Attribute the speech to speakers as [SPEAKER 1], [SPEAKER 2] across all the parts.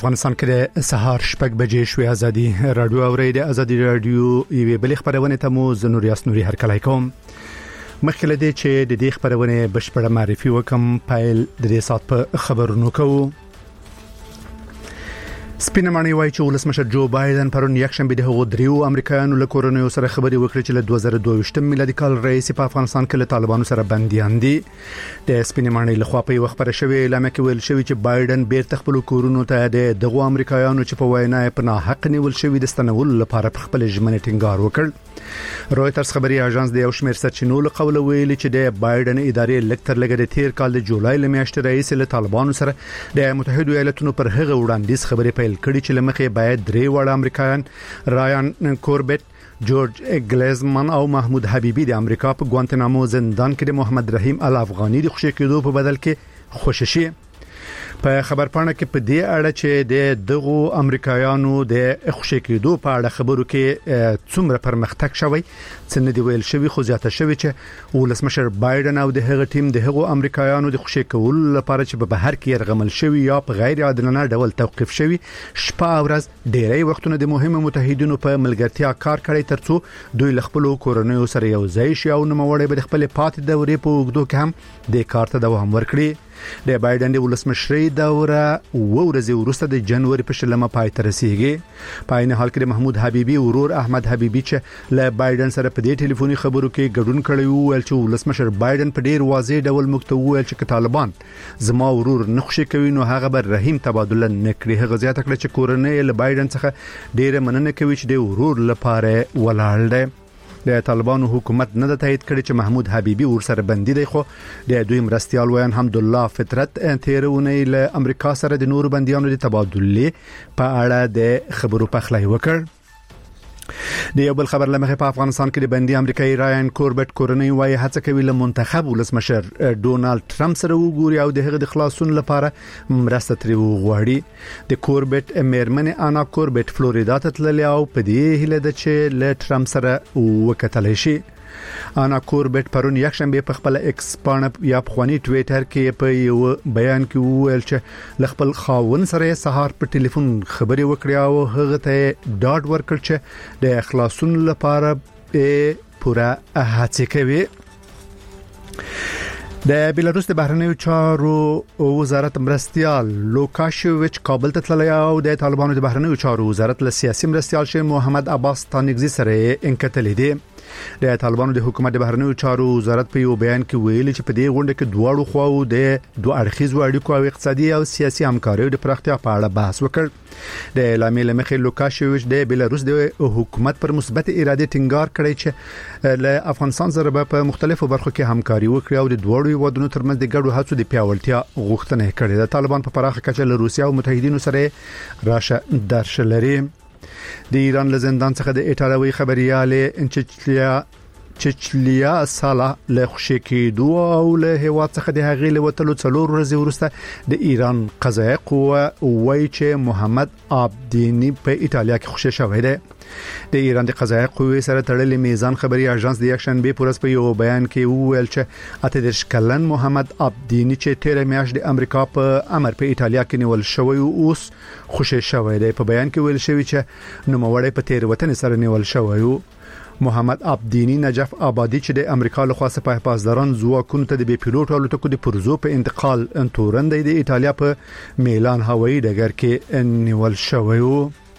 [SPEAKER 1] افغانستان کې د سهار شپږ بجې شوې ازادي رادیو اورید ازادي رادیو یوه بل خبرونه ته مو زنوریاس نوري هر کله کوم مخکې لدی چې د دې خبرونه بشپړه معرفي وکم پایل د دې سات په خبرونو کوو سپینمانی وایي چې ولسمشر جو بایدن پرون یکشنبه د هغو دریو امریکایانو له کورونو سره خبري وکړي چې له 2022 میلادي کال رئیس په افغانستان کې له طالبانو سره بنديان دي د سپینمانی له خوا په وخت پر شوی اعلان کې ویل شوی چې بایدن بیرته خپل کورونو ته د دغو امریکایانو چې په وینا په ناحق نیول شوی د ستنول لپاره خپل ژمنه ټینګار وکړ رويټرز خبري اژانس د یو شمېر سرچینو له قوله ویلي چې د بایدن ادارې لکتر لګره تیر کال د جولای لمیاشتې رئیس له طالبانو سره د متحده ایالاتونو پر هغه وړاندیز خبري پیل کړي چې لمخې باید درې وړ امریکایان رایان کوربټ جورج ګلیزمن او محمود حبیبی د امریکا په ګوانتنامو زندان کې د محمد رحیم الافغانی د خوشی کېدو په بدل کې خوششي په خبرپاڼه کې په دې اړه چې د دغو امریکایانو د خوشی کېدو په اړه خبرو کې څومره پرمختګ شوی څنګه دی ویل شوی خو زیاته شوی چې ولسمشر بایدن او د هغه ټیم د هغو امریکایانو د خوشی کولو لپاره چې په بهر کې يرغمل شوی یا په غیر عادلانه ډول توقيف شوی شپه او ورځ ډېری وختونه د مهمو متحدینو په ملګرتیا کار کوي ترڅو دوی خپل کورونو سره یو ځای شي او نوموړي به خپل پاتې دورې په وګړو کې هم د کار ته دوام ورکړي د بایدن د ولسمشرۍ دوره ورځې وروسته د جنوري په شلمه پای ته رسیدي په عین حال کې محمود حبیبی ورور احمد حبیبی چې له بایدن سره په دې ټلیفوني خبرو کې ګډون کړی وو چې ولسمشر بایدن په ډیر واضح ډول مکتوب ویل چې طالبان زما ورور نخښه کوي نو هغه بر رحیم تبادله نکړي هغه زیاته کړ چې کورنۍ له بایدن څخه ډیره مننه کوي چې د ورور لپاره ولاړ دی د طالبانو حکومت نه د تایید کړي چې محمود حبیبی ورسره بندي دی خو د دوی مرستيال ویان حمدالله فطرت تیرونه له امریکا سره د نور بنديانو د تبادله په اړه د خبرو پخلای وکړ د یو بل خبر لمخه په افغانستان کې د بندي امریکایي رایان کوربټ کورنۍ وايي هڅه کوي له منتخب ولسمشر ډونالد ټرمپ سره وګوري او د هغه د خلاصون لپاره مرسته ترې وغواړي د کوربټ میرمن انا کوربټ فلوریدا ته تللی او په دې هیله ده چې له ټرمپ سره وکتل شي انا کوربټ پرون یکشنبه په خپل ایکس باندې یا په ټوئیټر کې په یو بیان کې وویل چې خپل خاون سره سهار په ټلیفون خبري وکړه او هغه ته ډاډ ورکړ چې د اخلاصون لپاره پوره هڅه کوي د بیلاروس د بهرنیو چارو وزارت مرستيال لوکاشویچ کابل ته تللی او د طالبانو د بهرنیو چارو وزارت له سیاسي مرستيال شي محمد عباس تانگزی سره انکتلې دي د طالبانو د حکومت د بهرنیو چارو وزارت په یو بیان کې ویلي چې په دې غونډه کې دواړو خواو د دوه اړخیزو اړیکو او اقتصادي او سیاسي همکارۍ د پراختیا په اړه بحث وکړ د اعلامیې لمخې لوکاشویچ د بیلاروس د حکومت پر مثبت اراده ټینګار کړی چې له افغانستان سره په مختلفو برخو کې همکاري وکړي او د دوړو ودونو ترمنځ د ګډو هڅو د پیاوړتیا غوښتنه کړې ده طالبان په پراخه کچه له روسیا او متحدینو سره راشه درشه لري د ایران له زندان څخه د ایټالوي خبريال چچلیا سالا له خوشی کېدو او له هوا څخه د هغې له وتلو څلور ورځې وروسته د ایران قضایي قوه وایي چې محمد عابدینی په ایتالیا کې خوشی شوی دی د ایران د قضایي قوې سره تړلې میزان خبري اژانس د یکشنبه پورس په یو بیان کې وویل چې اتدرش کلن محمد عابدینی چې تیر میاشت د امریکا په امر په ایتالیا کې نیول شوی او اوس خوشی شوی دی په بیان کې ویل شوی چې نوموړی په تیر وطن سره نیول شوی او محمد عابدینی نجف آبادی چې د امریکا له خوا سپاه پاسداران ځواکونو ته د بي پيلوټ الوتکو د پرزو په انتقال تورندې د ایتالیا په میلان هوایي ډګر کې نیول شوی و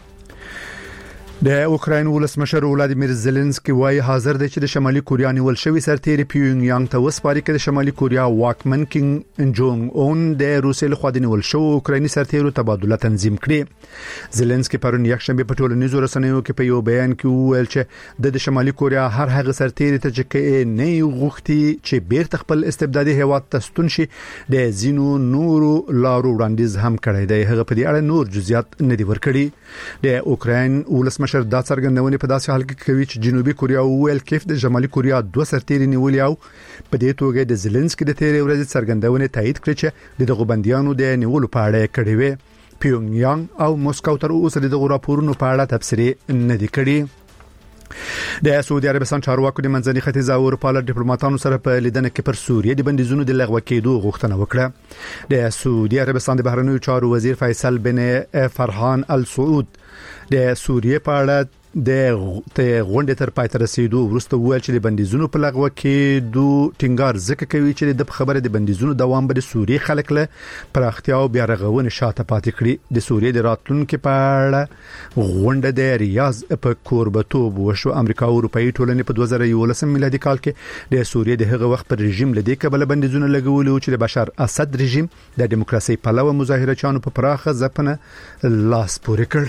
[SPEAKER 1] د اوکراین ولسمشر ولادیمیر زيلنسکي وايي حاضر دی چې د شمالي کوریا نیول شوی سرتیري پیونګ یانګ ته وسپاري کې د شمالي کوریا واکمن کینګ جونګ اون د روسیې له خوا د نیول شوی اوکرایني سرتیرو تبادله تنظیم کړي زيلنسکي پرون یکشنبه په ټولنیزو رسنیو کې په یو بیان کې وویل چې د شمالي کوریا هر هغه سرتیري ته چې نه غوښتي چې بیرته خپل استبدادي هیواد ته ستون شي د زینو نورو لارو وړاندیز هم کړی دی هغه په دې اړه نور جزئیات نه دی ورکړي د اوکراین ولسمشر دا څرګندونه په داسې حال کې کوي چې جنوبي کوریا ویل کیف د شمالي کوریا دوه سرتیري نیولې او په دې توګه د زيلنسکي د تیرې ورځې څرګندونه تایید کړې چې دغه بنديانو د نیولو په اړه کړي وي پیونګ یانګ او مسکو تر اوسه دغه راپورونو په اړه تفسیر نه دي کړي د سعودي عربستان چارواکو د منځني ختیځ او اروپا له ډیپلوماټانو سره په لیدنه کې پر سوریه د بندیزونو د لغوه کېدو غوښتنه وکړه. د سعودي عربستان د بهرنیو چارو وزیر فیصل بن فرحان السعود د سوریه په اړه د غونډې تر پای ته رسیدو وروسته ویل چې د بندیزونو په لغوه کېدو ټینګار ځکه کوي چې د خبره د بندیزونو دوام به د سوریه خلک له پراختیا او بیا رغونې شاته پاتې کړي. د سوریه د راتلونکو په اړه غونډه د ریاض په کوربتوب وشو. امریکا او اروپאי ټولنې په 2011 میلادي کال کې د سوریه د هغه وخت پر رژیم لدې کبل بندیزونه لګولي چې د بشار اسد رژیم د دیموکراسي پلوه مظاهرچیانو په پراخه ځپنه لاس پورې کړ.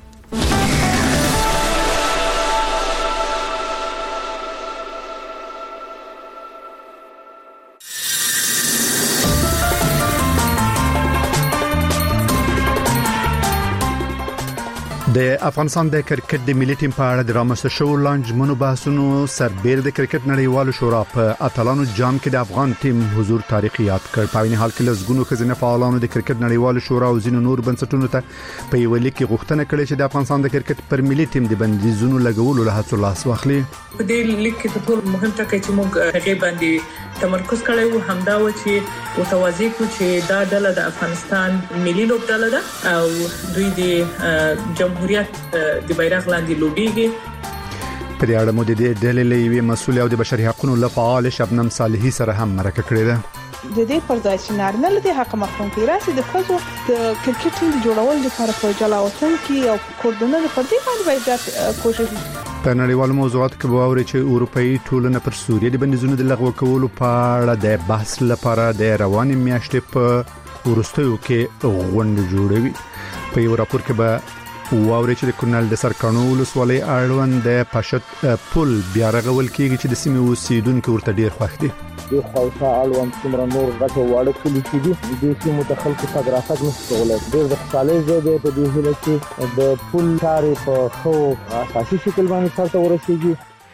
[SPEAKER 1] د افغانستان د کرکټ د ملي ټیم په اړه د رامنځته شوو لانجمنو بحثونو سربېر د کرکټ نړیوالو شورا په اتلانو جام کې د افغان ټیم حضور تاریخي یاد کړ. په عین حال کې لږونو خزینه فعالانو د کرکټ نړیوالو شورا او ځینو نور بنسټونو ته په یو لیک کې غوښتنه کړې چې د افغانستان د کرکټ پر ملي ټیم د بندیزونو لګولو له هڅو لاس واخلي.
[SPEAKER 2] په دې لیک کې ټول مهم ټکی چې موږ هغه باندې تمرکز کړی وو همدا و چې متوازی کو چې دا ډله د افغانستان ملي لوبډله ده او دوی د جمهوریت د بیرغ لاندې لوبيږي.
[SPEAKER 1] په دې اړه مو د دې ډلې لوي مسؤل او د بشري حقوقو لپاره شبنم صالحي سره هم مرکه کړې ده.
[SPEAKER 3] د دې پر ځای چې نارینه له حق محروم کیږي راسي د خزو د کرکټ ټیم جوړول لپاره په جلا وطن کې او کوردینه پر دې باندې باید کوشش.
[SPEAKER 1] په نړیوالو موضوعاتو کې باوري چې اروپאי ټولنه پر سوریه د بندیزونو د لغوه کولو په اړه د بحث لپاره د روانې میاشتې په ورستیو کې غونډه جوړوي. په یو راپور کې به واوري چې د کونړ د سرکانو ولسوالۍ اړوند د پښت پل بیا رغول کېږي چې د سیمې اوسیدونکو ورته ډیر خوښ دي.
[SPEAKER 4] د خوښه اړوند څومره نور غټو واړه کلی چې دي د سیمو ته خلکو تګ راتګ نشته ولای ډېر د خوشالۍ ځای دی په دې هیله چې د پل کارې په ښه اساسي شکل باندې سرته ورسیږي.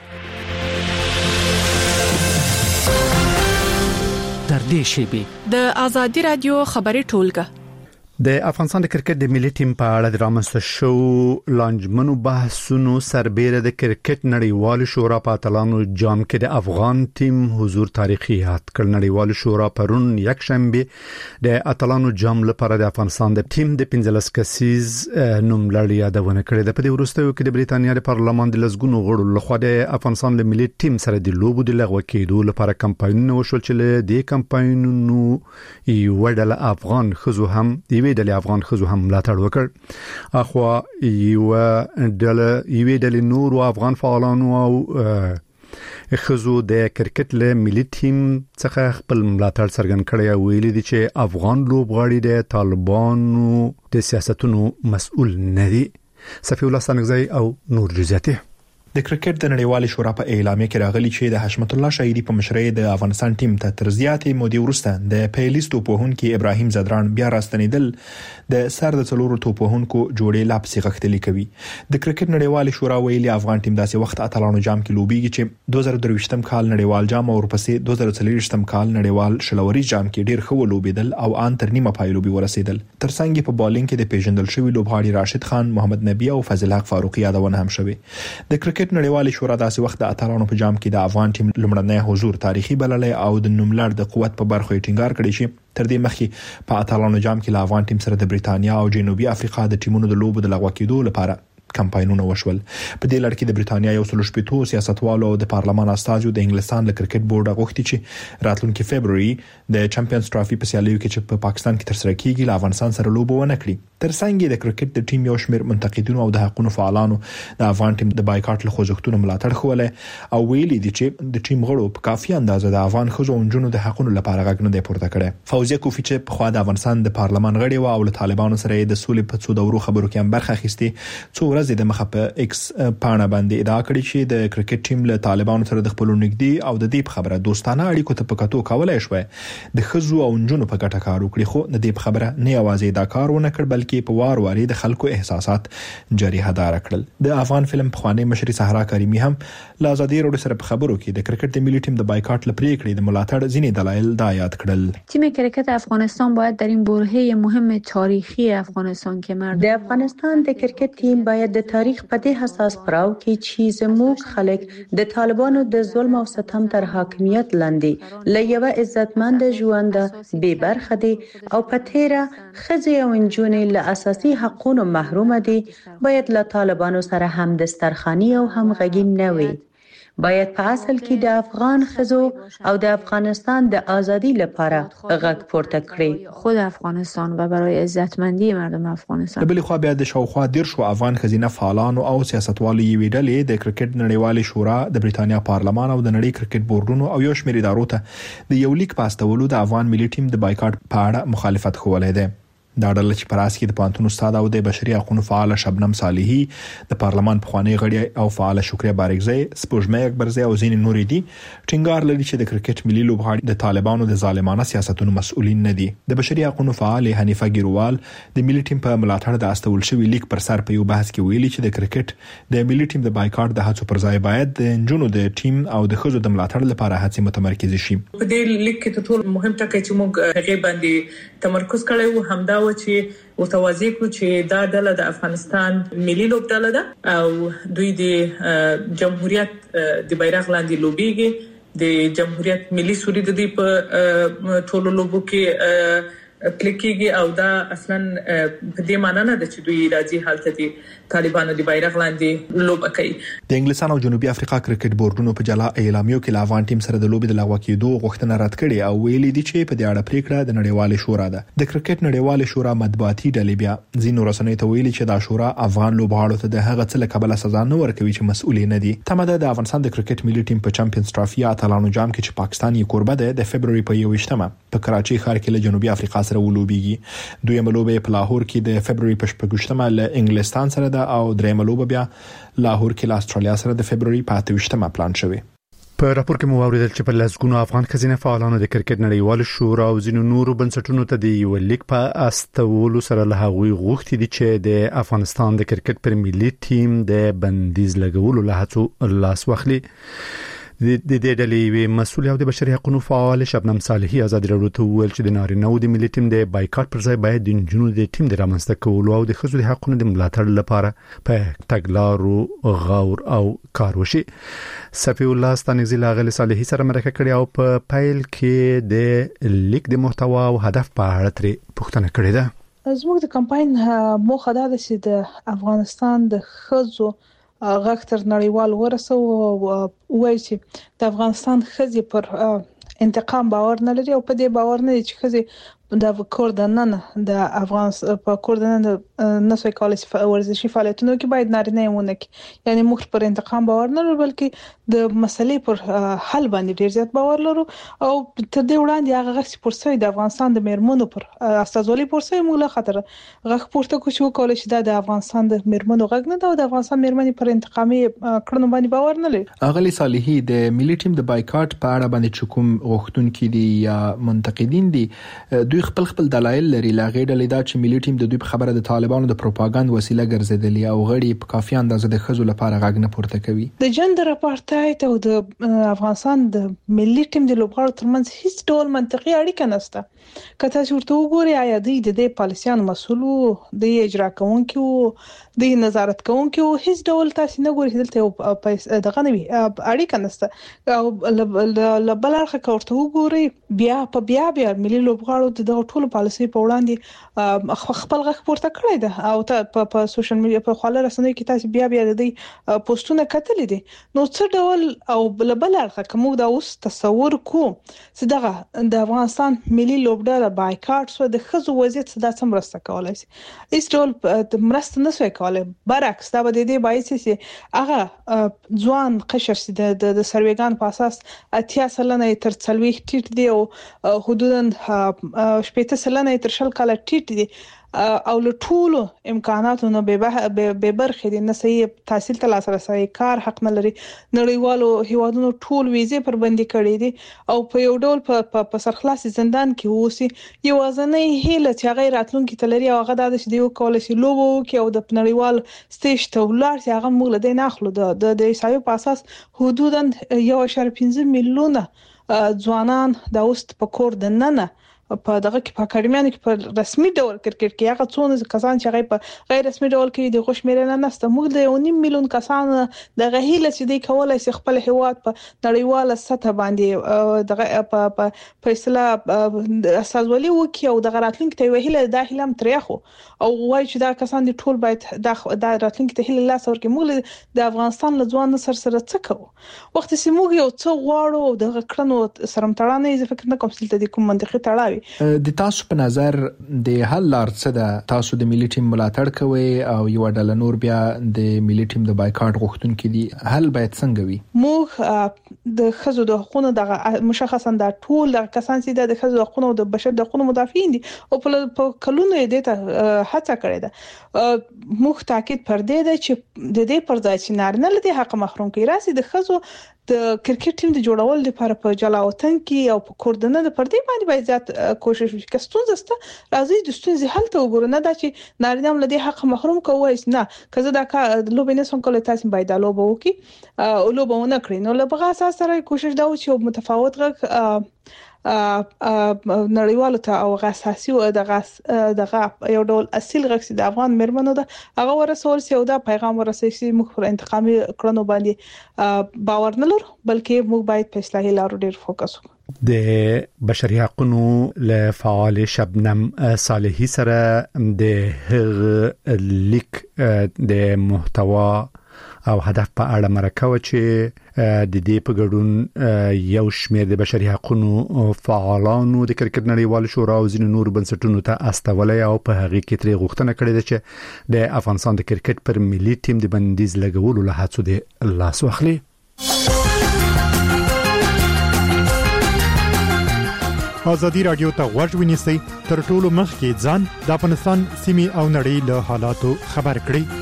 [SPEAKER 5] تر دې شیبې
[SPEAKER 6] د آزادي رادیو خبري ټولګه
[SPEAKER 1] د افغانستان د کرکټ د ملي ټیم په اړه د رامنځته شوو لانجمنو بحثونو سربېره د کرکټ نړیوالو شورا په اتلانو جام کې د افغان ټیم حضور تاریخي یاد کړ. نړیوالو شورا پرون یکشنبه د اتلانو جام لپاره د افغانستان د ټیم د 15 کسیز نوملړ یادونه کړې ده. په دې وروستیو کې د بریتانیا د پارلمان د لږونو غړو لخوا د افغانستان د ملي ټیم سره د لوبو د لغوه کېدو لپاره کمپاینونه وشول چې له دې کمپاینونو یو ډله افغان خزو هم د افغان خزو هم ملاتړ وکړ. اخوا یو ډله نور او افغان فعالانو او خزو د کرکټ له ملي ټیم څخه خپل ملاتړ څرګند کړی او ویلي دي چې افغان لوبغاړي د طالبانو د سیاستونو مسؤل نه دي. صفی الله سنگزی او نور جزیاته.
[SPEAKER 7] د کرکټ د نړیوال شورا په اعلامیه کې راغلي چې د حشمت الله شهیدی په مشرۍ د افغانستان ټیم ته تر زیاتې مودې وروسته د پیلیس توپوهونکو ابراهیم زدران بیا راستنیدل د سر د څلورو توپوهونکو جوړې لا پسې غښتلي کوي. د کرکټ نړیوال شورا ویلي افغان ټیم داسې وخت اتلانو جام کې لوبيږي چې 2023م کال نړیوال جام او ورپسې 2024م کال نړیوال شلوري جام کې ډیر ښه لوبیدل او ان تر نیمه پای لوبي ورسېدل. ترڅنګ په بالینګ کې د پیژندل شوی لوبغاړي راشد خان، محمد نبی او فضل حق فاروقي یادونه هم شوه. د کرکټ نړیوال شورا داسې وخت د اتلانو په جام کې د افغان ټیم لومړنی حضور تاریخي بللی او د نوملړ د قوت په برخه ټینګار کړی چې تر دې مخکې په اتلانو جام کې د افغان ټیم سره د بریتانیا او جنوبي افریقا د ټیمونو د لوبو د لغوه کېدو لپاره کمپاینونه وشول. په دې لړ کې د بریتانیا یو څلور شپېتو سیاستوالو او د پارلمان استازو د انګلستان له کرکټ بورډ غوښتي چې راتلونکي فبرवरी د چمپیونز ټرافي په سیالیو کې چې په پاکستان کې ترسره کیږي له افغانستان سره لوبه ونه کړي. ترڅنګ د کرکټ د ټیم یو شمېر منتقدینو او د حقوقو فعالانو د افغان ټیم د بایکاټ له خوځښتونو ملاتړ کوله او ویلي دي چې د ټیم غړو په کافي اندازه د افغان خزو او نجونو د حقوقو لپاره غږ نه دی پورته کړی. فوزیه کوفی چې په خوا د افغانستان د پارلمان غړي او له طالبانو سره د سولې په څو دورو خبرو کې هم برخه اخیستي څو ورځې د مخه په ایکس پاڼه باندې ادعا کړې چې د کرکټ ټیم له طالبانو سره د خپل نږدې او د دې خبره دوستانه اړیکو ته پکاتو کولای شوی د خزو او نجونو په ګټه کار وکړي. خو د دې خبره نه یوازې دا کار ونه کړ بلکې بلکې په وار واري د خلکو احساسات جری هدار کړل. د افغان فلم پخوانی مشر صحرا کریمی هم لا ازادي روډ سره په خبرو کې د کرکټ د ملي ټیم د بایکاټ لپاره کړی د ملاتړ ځینې دلایل دا یاد کړل.
[SPEAKER 8] تیم کرکت افغانستان باید در این برهه مهم تاریخی افغانستان که مردم
[SPEAKER 9] د افغانستان د کرکټ تیم باید د تاریخ په دې حساس پړاو کې چې زموږ خلک د طالبانو د ظلم او ستم تر حاکمیت لاندې له یو عزتمند ژوند بې برخه دي او په تیره ښځې او نجونې له اساسي حقوقو محروم دي، باید له طالبانو سره هم دسترخواني او همغږي نه وي. باید په اصل کې د افغان ښځو او د افغانستان د ازادي لپاره غږ پورته کړي،
[SPEAKER 8] خود افغانستان و برای عزتمندی مردم افغانستان.
[SPEAKER 7] د بل خو بیا د شاوخوا 10 افغان خزینه فعالانو او سیاستوالو یې ویډلې د کرکټ نړیوالې شورا، د بریتانیا پارلمان او د نړۍ کرکټ بورډونو او یو شمېر ادارو ته د یو لیک پاستولو د افغان ملي ټیم د بایکاټ په اړه مخالفت کولای دی. دا ډله چې پراس کې د پانتون استاد او د بشري حقوقو فعال شبنم صالحي، د پارلمان پخوانی غړي او فعال شکریا بارګزی، سپوږمۍ اکبرزی او ځینې نور دي ټینګار لري چې د کرکټ ملي لوبغاړي د طالبانو د ظالمانه سیاستونو مسؤلین نه دي. د بشري حقوقو فعال حنیفه ګیروال د ملي ټیم په ملاتړ د استول شوی لیک پر سر په یو بحث کې ویلي چې د کرکټ د ملي ټیم د بایکاټ د هڅو پر ځای باید د جنونو د ټیم او د خزو د ملاتړ لپاره هڅې متمرکز شي.
[SPEAKER 2] په دې لیک کې ټول مهم ټکی چې موږ هغه باندې تمرکز کړی وو همدا و چې متوازی کو چې دا ډله د افغانستان ملي لوبډله ده او دوی د جمهوریت د بیرغ لاندې لوبيږي. د جمهوریت ملي سوري د دې په ټولو لوبو کې کلیکيږي او دا اصلا په دې معنی نه ده چې دوی راځي حالت دي طالبانو د بیرغ لاندې لوبه کوي.
[SPEAKER 7] د انګلستان او جنوبي افریقا کرکټ بورډونو په جلا اعلامیو کې افغان ټیم سره د لوبې د لغوه کېدو غوښتنه رد کړې او ویلي دي چې په دې اړه پریکړه د نړیوالې شورا ده. د کرکټ نړیوالې شورا مطبوعاتي ډلې بیا ځینو رسنیو ته ویلي چې دا شورا افغان لوبغاړو ته د هغه څه له کبله سزا نه ورکوي چې مسؤل نه دي. تمه د افغانستان د کرکټ ملي ټیم په چمپیونز ټرافي اتلانو جام کې چې پاکستان یې کوربه ده د فبرवरी په 21مه په کراچي ښار کې له جنوبي افریقا سره ولوبيږي. دویمه لوبه په لاهور کې د فبرवरी په 28مه له انګلستان سره ده او دریمه لوبه بیا لاهور کې له استرالیا سره د فبرवरी په 28مه پلان شوی.
[SPEAKER 1] په راپور کې مو اوریدل چې په لسګونو افغان خزینه فعالانو د کرکټ نړیوال شورا او ځینو نورو بنسټونو ته د یو لیک په استولو سره له هغوی غوښتي دي چې د افغانستان د کرکټ پر ملي ټیم د بندیز لګولو له هڅو لاس واخلي. د دې ډلې مسؤل او د بشري حقوقو فعال شبنم صالحي ازادي راډیو ته ویل چې د نارینه او د ملي ټیم د بایکاټ پر ځای باید د جنونو د ټیم د رامنځته کولو او د خزو د حقوقو د ملاتړ لپاره په تګلارو غور او کار وشي. صفی الله ستانګزی لاغلی صالحي سره مرکه کړې او په فایل کې د لیک د محتوا او هدف په اړه ترې پوښتنه کړې ده.
[SPEAKER 3] زموږ د کمپاین موخه دا ده چې د افغانستان د خزو غږ تر نړیوال ورسو او وایي چې د افغانستان خزي پر انتقام باور نه لري او په دې باور نه چې خزي د کوردنن د افغانستان په کوردنن نسوي کالج ورزشي فعالیتونو کې باید نارینه ونه کې یعنی موږ پر انتقام باور نه لرو بلکې د مسلې پر حل باندې ډیر زیات باور لرو او تر دې وړاندې هغه غږ پورسوي د افغانستان د میرمنو پر استازولي پورسوي موږ له خطر غږ پورته کوو کولای شي د افغانستان د میرمنو غږ نه د افغانستان میرمنې پر انتقامي کړنو باندې باور نه لري.
[SPEAKER 7] اغلی صالحي د ملي ټیم د بایکاټ په اړه باندې کوم غوښتونکي دي یا منتقدین دي دوی خپل دلایل لري. لاغې ډلې دا چې ملي ټیم د دوی په خبره د طالبانو د پروپاګاند وسیله ګرځیدلی او غړي په کافي اندازه د خزو لپاره غږ نه پورته کوي.
[SPEAKER 3] د جندر اپارټایډ او د افغانستان د ملي ټیم د لوبغاړو ترمنځ هیڅ ډول منطقي اړیکه نشته. کته چې ورته وګوري آیا د دې پالیسیانو مسؤل د اجرا کوونکو د نظارت کوونکو هیڅ ډول تاسو نه ګورئ دلته دغه نوي اړیکه نشته او لبل اړخ کورته وګوري بیا ملي لوبغاړو د ټولو پالیسي په وړاندې خپل غږ پورته کړی ده او ته په سوشل میډیا په خاله رسنیو کې تاسو بیا د دې پوسټونه کتلې دي. نو څه ډول او لبل اړخ کوم دا اوس تصور کو چې دغه د افغانستان ملي لوبډله بایکاټ سو د خزو وضعیت صدا سم رسته کولای شي هیڅ ډول مرسته نشوي کولای. برعکس دا به د دې باعث شي هغه ځوان قشر سي د سروېګان په اساس 80% تر 40 ټیټ دی او حدودا 80% تر 40 کال ټیټ دی او له ټولو امکاناتو نه به برخې دي، نه صحیح تحصیل ته لاسرسي، کار حق نه لري، نړیوالو هیوادونو ټول ویزې پر بندي کړې دي او په یو ډول په سرخلاصي زندان کې اوسي. یو ځنې هیله چې هغه راتلونکي تلري او هغه د دیو کول شي لوبو کې او د نړیوال سټیج ته ولر چې هغه موږ له دې نه اخلو. د ایسایو په اساس حدوداً 1.5 میلیونه ځوانان د اوست په کور د ننه په دغه کې په اکاډمیانو کې په رسمي ډول کرکټ کې هغه څونه کسان چې هغه په غیر رسمي ډول کې د خوشمېرنه نسته. موږ د 1.5 میلیون کسان د غهیله چې دی کولای شي خپل هیواد په نړیواله سطح باندې دغه په اصطلاح اساسولي وکي او د راتلونکي ته ویله د هیلم تریخو او وایي چې دا کسان د ټول باید د راتلونکي ته هیله لاس ورکړي. موږ د افغانستان له ځوان سره څه کوو وخت چې موږ یو څه غواړو او د کړنو سره متړانه یې فکر نه کوم چې د کوم منطقي تړاو
[SPEAKER 7] د تاسو په نظر د حل لار څه ده؟ تاسو د ملي ټیم ملاتړ کوئ او یو ډله نور بیا د ملي ټیم د بایکاټ غوښتونکو دي، حل باید څنګه وي؟
[SPEAKER 3] موږ د خزو د حقوقو د مشخصا د ټول د کسان چې د خزو د حقوقو او د بشر د حقوقو مدافعین دي او په کلونو یې د هڅه کړې ده. موږ تاکید پر دې ده چې د دې پر ځای چې نارینه له دې حق محروم کړي راسي د خزو د کرکټ ټیم د جوړول لپاره په جلاوطن کې او په کوردنه د پردي باندې باید زیات کوشش وشي. که ستونزه سته راځي د ستونزې حل ته وګورو، نه دا چې نارینه هم له دې حق محروم کوي. نه که زه دا لوبې نه سم کولای تاسو باید دا لوبه وکړي او لوبه ونه کړئ. نو له بغا اساس سره کوشش دا و چې متفاوت غږ نړیوالو ته او اساسي او دغه یو ډول اصل غږ د افغان مرمنو ده هغه ورسول سي او دا پیغام ورسول سي. موږ پر انتقامي کړنو باندې باور نه لرو بلکې موږ باید په اصلاحي لارو ډیر فوکس وکړو.
[SPEAKER 1] د بشري حقوقو له فعال شبنم صالحي سره د لیک د محتوا او هدف په اړه مرکه و چې د دې په ګډون یو شمېر د بشري حقوقو فعالانو د کرکټ نړیوال شورا او ځینو نور بنسټونو ته استولې او په هغه کې ترې غوښتنه کړې ده چې د افغانستان د کرکټ پر ملي ټیم د بندیز لګولو له هڅو د لاس واخلي.
[SPEAKER 10] ازادي رادیو ته غوږ ونیسئ، تر ټولو مخکې ځان د افغانستان سیمې او نړۍ له حالاتو خبر کړئ.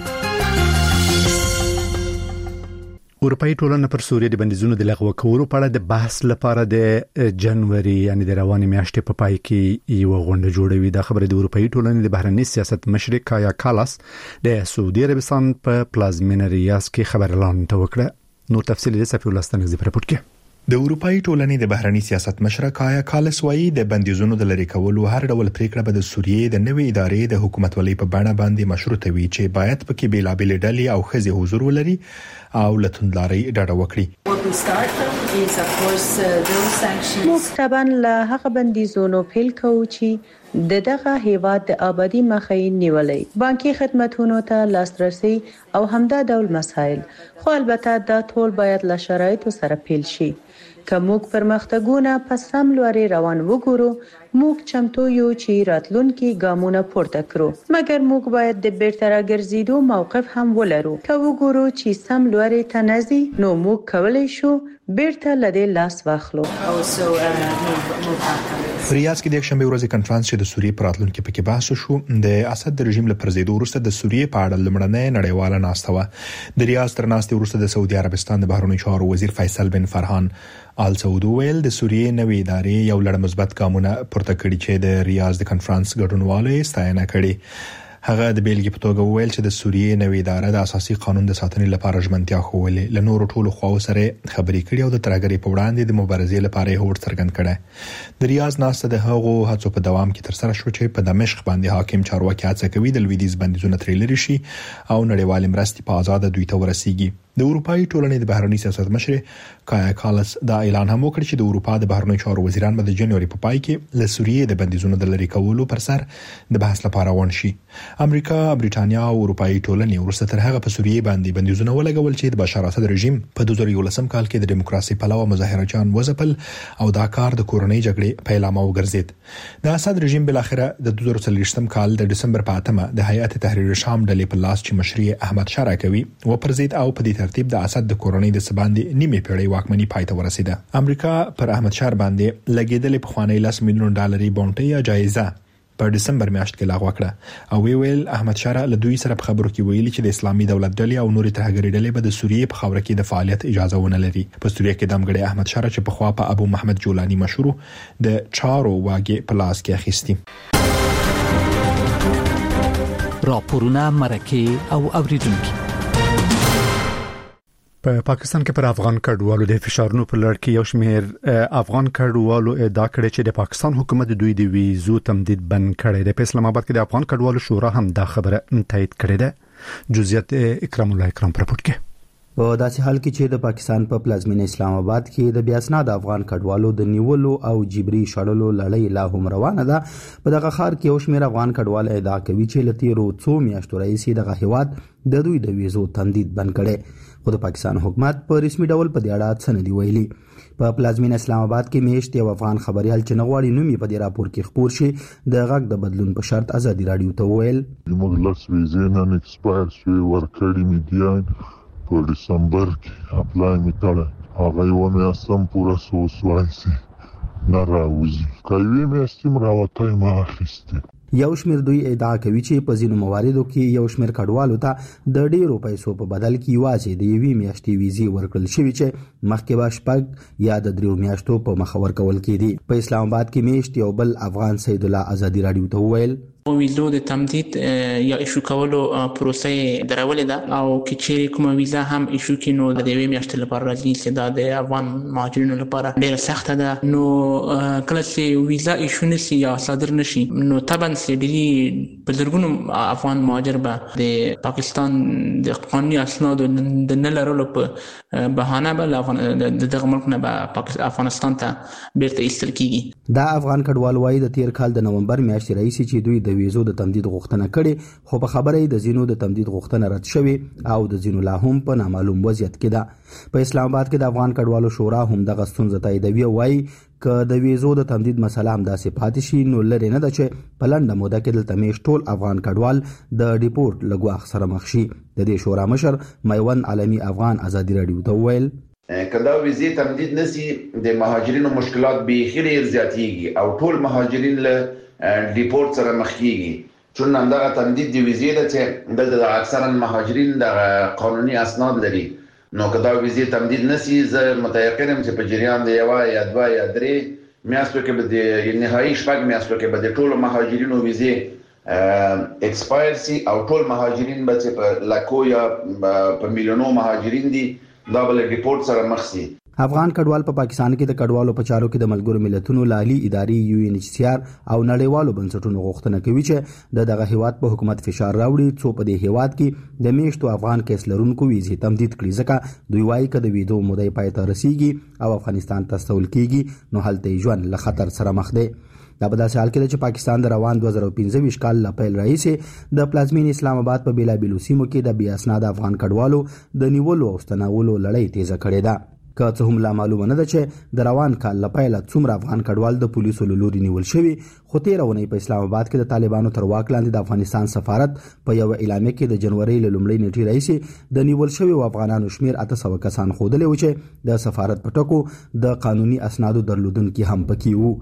[SPEAKER 1] اروپאי ټولنه پر سوریه د بندیزونو د لغوه کولو په اړه د بحث لپاره د جنوري یعنی د روانې میاشتې په پای کې یو غونډه جوړوي. دا خبره د اروپאי ټولنې د بهرنی سیاست مشر کایا کالاس د سعودي عربستان په پلازمینه ریاض کې خبر اعلان وکړ. نو تفصیل یې صفي ولستان زی پر پورت کې.
[SPEAKER 7] د اروپאי ټولنې د بهرنی سیاست مشر کایا کالاس وايي د بندیزونو د لری کولو هر ډول پریکړه به د سوریې د نوې ادارې د حکومت ولې په بڼه باندې مشروطه وي چې باید پکې بیلابل ډلې او خزي حضور ولري او لتندلاري ډاډه وکړي.
[SPEAKER 9] موږ طبعا له هغه بندیزونو پیل کوو چې دغه هیواد د آبادی مخې نیولې، بانکي خدماتونو ته لاسرسي او همدا ډول مسایل، خو البته دا ټول باید له شرایطو سره پیل شي. که موږ پرمختګونه په سم لوري روان وګورو، موږ چمتو یو چې راتلونکي ګامونه پورته کړو، مګر موږ باید د بیرته راګرځېدو موقف هم ولرو. که وګورو چې سم لوري ته نزي، نو موږ کولی شو بیرته لدې لاس واخلو.
[SPEAKER 7] ریاض کې د شنبه ورځې کنفرانس چې د سوریې پر راتلونکي پکې بحث شو، د اسد د رژیم له پرځېدو وروسته د سوریې په اړه لمړنۍ نړیواله ناسته و. د ریاض تر ناستې وروسته د سعودي عربستان د بهرنیو چارو وزیر فیصل بن فرحان آل سعود ویل د سوریې نوې ادارې یو لړ مثبت ګامونه پورته کړي چې د ریاض د کنفرانس ګډونوالو ستاینه کړي. هغه د بیلګې په توګه ویل چې د سوریې نوې اداره د اساسي قانون د ساتنې لپاره ژمنتیا خوولې، له نورو ټولو خواو سره خبرې کړي او د ترګری په وړاندې د مبارزې لپاره هوډ څرګند کړي. د ریاض ناسته د هغو هڅو په دوام کې تر سره شو چې په دمشق باندې حاکم چارواکي هڅه کوي د لویدیز بندیزونه ترې لري شي او نړیوال مرستې په آزاد دوی ته ورسیږي. د اروپאי ټولنې د بهرنی سیاست مشر کایا کالاس دا اعلان هم وکړ چې د اروپا د بهرنیو چارو وزیران به د جنوري په پای کې له سوریې د بندیزونو د لری کولو پر سر د بحث لپاره ون شي. امریکا، برېټانیا او اروپאי ټولنې ورسته تر هغه په سوریې باندې بندیزونه ولګول چې د بشار اسد رژیم په 2011 کال کې د دیموکراسي پلوه مظاهرچیان وځپل او دا کار د کورنۍ جګړې پیلامه وګرځید. د اسد رژیم بل اخره د 2023 کال د دسمبر په 8 د هیئت تحریر شام ډلې په لاس چې مشري احمد شاه راکوي و پرځید او په دې ترتیب د اسد د کورنۍ د سباندې نیمه پیړۍ واکمنۍ پای ته ورسیده. امریکا پر احمد شاه باندې لګیدلې په خوانی $10 میلیون بونټي یا جایزه په دسمبر میاشت کې لغوه کړه او ویل احمد شاه له دوی سره په خبرو کې ویلي چې د اسلامي دولت ډلې او نورې ترهګري ډلې به د سوریې په خاوره کې د فعالیت اجازه ونه لري. په سوریې کې د امګړي احمد شاه چې په خوا په ابو محمد جولانی مشهور د چارو واګي په لاس کې اخیستي.
[SPEAKER 5] راپورونه مرکه او اوریدونکو.
[SPEAKER 1] په پاکستان کې پر افغان کډوالو د فشارونو په لړ کې یو شمېر افغان کډوالو ادعا کړې چې د پاکستان حکومت دوی د ویزو تمدید بند کړی دی. په اسلام آباد کې د افغان کډوالو شورا هم دا خبره تایید کړې ده. جزئیات اکرام الله اکرام پر پورت کې.
[SPEAKER 11] په داسې حال کې چې د پاکستان په پلازمینه اسلام آباد کې د بیاسناد افغان کډوالو د نیولو او جبري شړلو لړۍ لا هم روانه ده، په دغه خار کې یو شمېر افغان کډوال ادعا کوي چې له تیرو څو میاشتو راهیسې دغه هیواد د دوی د ویزو تمدید بند کړي، خو د پاکستان حکومت په رسمي ډول په دې اړه څه نه دی ویلي. په پلازمینه اسلام آباد کې میشت یو افغان خبريال چې نغواړي نومي په دې راپور کې خبر شي د غږ د بدلون په شرط ازادي رادیو ته ویل
[SPEAKER 12] موږ لاس ویزې نن ایکسپایر شوی ورکړی میډیان په دسمبر کې اپلای میکړه هغه یو میاشتم پوره سوسوایسي نه راوځي کوي میاشتم راوته ما اخیسته.
[SPEAKER 11] یو شمېر دوی ادعا کوي چې په ځینو مواردو کې یو شمېر کډوالو ته د ډیرو پیسو په بدل کې یوازې د یوې میاشتې ویزې ورکړل شوې چې مخکې به شپږ یا د 3 میاشتو په مخ ورکول کېدي. په اسلام آباد کې میشت یو بل افغان سید الله ازادي رادیو ته ویل
[SPEAKER 13] ویزو د تمدید یا ایشو کولو پروسه درولې ده او کې چې کومه ویزا هم ایشو کې نو د یوې میاشتې لپاره راځي چې دا د افغان مهاجرینو لپاره ډیره سخته ده. نو کله چې ویزا ایشو نشي یا صادر نشي نو طبعا سړي په زرګونو افغان مهاجر به د پاکستان د قانوني اسنادو د نه لرلو په بهانه به دغه ملک نه به افغانستان ته بیرته ایستل کیږي.
[SPEAKER 11] دا افغان کډوال وايي د تیر کال د نومبر میاشتې راهیسې چې دوی د ویزو د تمدید غوښتنه کړي، خو په خبره د زینو د تمدید غوښتنه رد شوې او د زینو لا هم په نامعلوم وضعیت کې ده. په اسلام آباد کې د افغان کډوالو شورا هم دغه ستونزه تاییدوي او وایي که د ویزو د تمدید مسله هم داسې پاتې شي نو لري نه ده چې په لنډه موده کې دلته میشت ټول افغان کډوال د ډیپورت له ګواښ سره مخ شي. د دې شورا مشر میوند عالمي افغان ازادي رادیو ته ویل
[SPEAKER 14] کله ویزې تمدید نشي د مهاجرینو مشکلات به خیر زیاتېږي او ټول مهاجرین له ډیپورت سره مخ کیږي چون همدغه تمدید د ویزې ده چې دلته اکثرا مهاجرین د قانوني اسناد لري. نو کله ویزې تمدید نشي زه متيقن یم چې په جریان د 1 یا 2 یا 3 میاشتو کې به د نهایي شپږ میاشتو کې به د ټولو مهاجرینو ویزې ایکسپایر سي او ټول مهاجرین به چې په لاکو یا په میلیونو مهاجرین دي دا بل ډیپورت سره مخ سي.
[SPEAKER 11] افغان کډوال په پاکستان کې د کډوالو په چارو کې د ملګرو ملتونو لالي ادارې UNHCR او نړیوالو بنسټونو غوښتنه کوي چې دغه هیواد په حکومت فشار راوړي څو په دې هیواد کې د میشتو افغان کیس لرونکو ویزې تمدید کړي، ځکه دوی وايي چې د ویزو مودې پای ته رسیږي او افغانستان ته استول کیږي نو هلته ژوند له خطر سره مخ دی. دا په داسې حال کې چې پاکستان د روان 2015 کال لا پیل راهیسې د پلازمین اسلام آباد په بیلابیلو سیمو کې د بیا اسناد افغان کډوالو د نیولو او ستنولو لړۍ تیزه کړې ده. که څه هم لا معلومه نه ده چې د روان کال لا پیل څومره افغان کډوال د پولیسو له لوري نیول شوي، خو تیرونه په اسلام آباد کې د طالبانو تر واک لاندې د افغانستان سفارت په یو اعلامیه کې د جنوري له لومړۍ نیټې راهیسې د نیول شوي افغانانو شمیر 800 کسان ښودلی و چې د سفارت په ټکو د قانوني اسنادو درلودونکي هم پکې وو.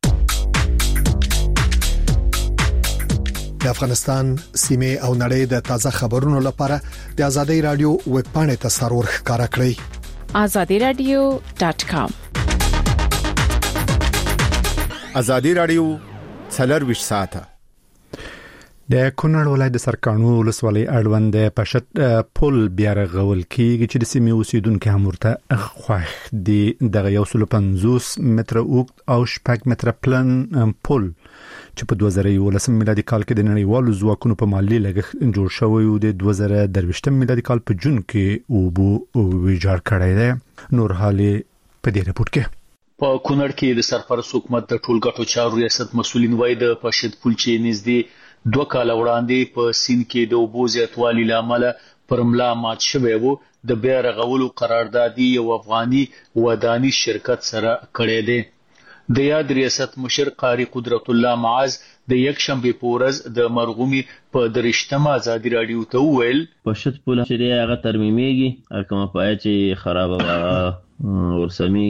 [SPEAKER 15] د افغانستان سیمه او نړۍ د تازه خبرونو لپاره د آزادۍ رادیو ویب پاڼې ته سرور ښکارا کړئ
[SPEAKER 6] azadiradio.com.
[SPEAKER 16] ازادي رادیو 24 ساعته.
[SPEAKER 1] د کونړ ولایت د سرکانو ولسوالۍ اړوند پشت پل بیا رغول کیږي چې د سیمې اوسیدونکو هم ورته خوښ دي. دغه 150 متره اوږد او 6 متره پلن پل چې په 2019 میلادي کال کې د نړیوالو ځواکونو په مالی لګښت جوړ شوی او د 2023 میلادي کال په جون کې او ویجاړ کړی دی. نور حالي په دې رپورت کې
[SPEAKER 17] په کونړ کې د سرپرست حکومت د ټولګټو چارو ریاست مسولین وایي د پشت پل چې نږدې 2 کال وړاندې په سین کې د اوبو زیاتوالي لامل پرملا مات شوی وو د بیا رغولو قراردادي یو افغاني وداني شرکت سره کړی دی. د یاد ریاست مشر قاری قدرت الله معاذ د یک شنبه په ورځ د مرغومي په درشتمه آزادي رادیو ته ویل
[SPEAKER 18] پشت پل چې هغه ترمیمېږي کومه پای چې خراب ورسمي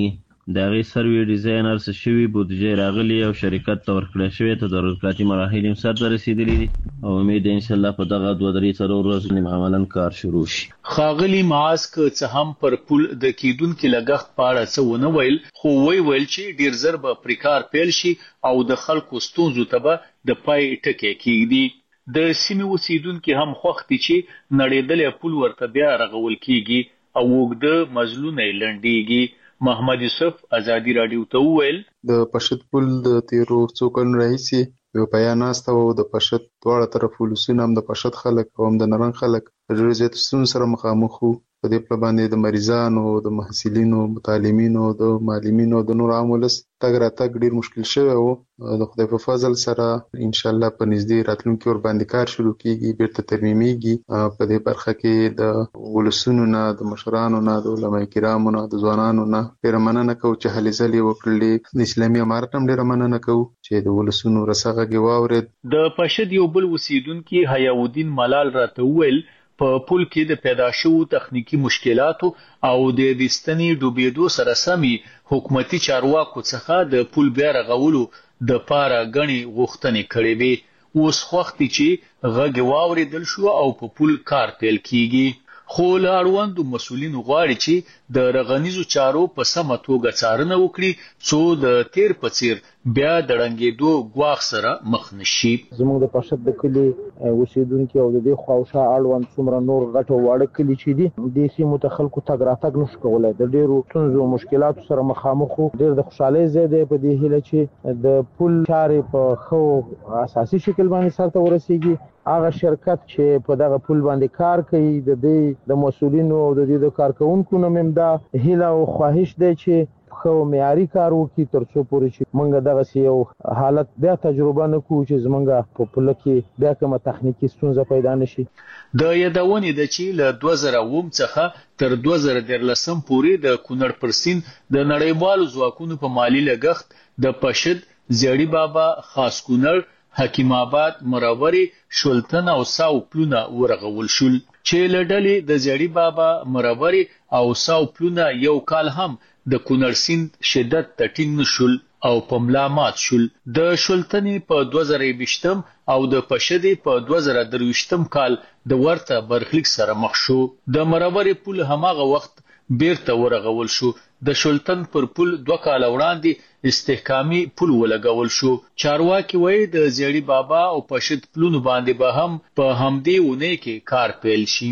[SPEAKER 18] د هغې سروې ډیزاینر څه شوي بودجه راغلي او شرکت ته ورکړه شوې تدارکاتي مراحل هم سرته رسیدلي دي او امید ان شاء الله په دغه 2-3 ورځو عملاً کار شروع شي.
[SPEAKER 17] خاغلی معاذ که څه هم پر پل د کیدونکو لګښت پاړه څه ونه ویل خو ویل چې ډیر زر به پریکار پیل شي او د خلکو ستونزو ته به د پای ټکی کېږي. د سیمې اوسیدونکو هم خوښ دي چې نړیدلې پل ورته بیا رغول کیږي او وګړه مزلونه لنډيږي. محمد یوسف ازادي رادیو ته ویل
[SPEAKER 19] د پشت پل د تیرو څو کلونو راهیسې یو بیان ناسته و د پشت دواړه طرف ولسونه هم د پشت خلک او هم د نرنګ خلک ډېر زیات ستونزو سره مخامخ وو. په دې په باندې د مریضانو د محصلینو متعلمینو د معلمینو د نور عام ولس تګ راتګ ډېر مشکل شوی و. د خدای په فضل سره ان شاء الله په نږدې راتلونکي ور باندې کار شروع کیږي بیرته ترمیمېږي. په دې برخه کې د ولسونو نه د مشرانو نه د علماء کرامو نه د ځوانانو نه ډېر مننه کوو چې هلې ځلې وکړلې. د اسلامي امارت هم ډېر مننه کوو چې د ولسونو رسغه واورید.
[SPEAKER 17] د پشد یو بل اوسیدونکو حیاودین ملال راته ویل په پل کې د پیدا شوو تخنیکی مشکلاتو او د دستنی ډوبېدو سره سمي حکومتي چارواکو څخه د پل بیا رغولو د پاره غني غوښتنې کړې وي. اوس وخت چې غږ واوریدل شو او په پل کار پیل کیږي. خو لاړوند مسولین غواړي چې د رغنیزو چارو په سمه توګه څارنه وکړي څو د تیر په څیر بیا د رنګېدو ګواښ سره مخ نشي.
[SPEAKER 4] زموږ د پشد د کلی اوسیدونکو او د دې خواوشا اړوند څومره نور غټو واړه کلی چې دي د سیمو ته خلکو تګ راتګ نشي کولای د ډیرو ستونزو مشکلاتو سره مخامخ ډیر د خوشحالۍ زیاده په دې هیله چې د پل چارې په خو اساسي شکل باندې سرته ورسیږي. هغه شرکت چې په دغه پل باندې کار کوي د دې د مسؤلینو او د دې د کارکونکو نوم دا هیله او خواهش دی چې خو معیاري کار وکړي ترڅو پورې چې موږ دغه یو حالت بیا تجربه نکوو چې زمونږ په پل کې بیا کومه تخنیکی ستونزه پیدا نشي.
[SPEAKER 17] د یادونې د چې له 2000 څخه تر 2013 پورې د کونړ پر سیند د نړیوالو ځواکونو په مالی لګښت د پشد زیړی بابا خاص کونړ حکیم آباد مراوري شولتن او ساو پلونه ورغول شول چې لډلې د زیړی بابا مراوري او ساو پلونه یو کال هم د کونړ سیند شدت تټینګ نشول او پملا مات شول. د شولتنې په 2020 او د پشدې په 2023 کال د ورته برخلیک سره مخ شو. د مراوري پل هماغه وخت بیرته ورغول شو. د شولتن پر پل 2 کال وړاندې استحکامي پل ولګول شو. چارواکي وایي د زیړی بابا او پشد پلونو باندې به هم په همدې ونه کې کار پیل شي.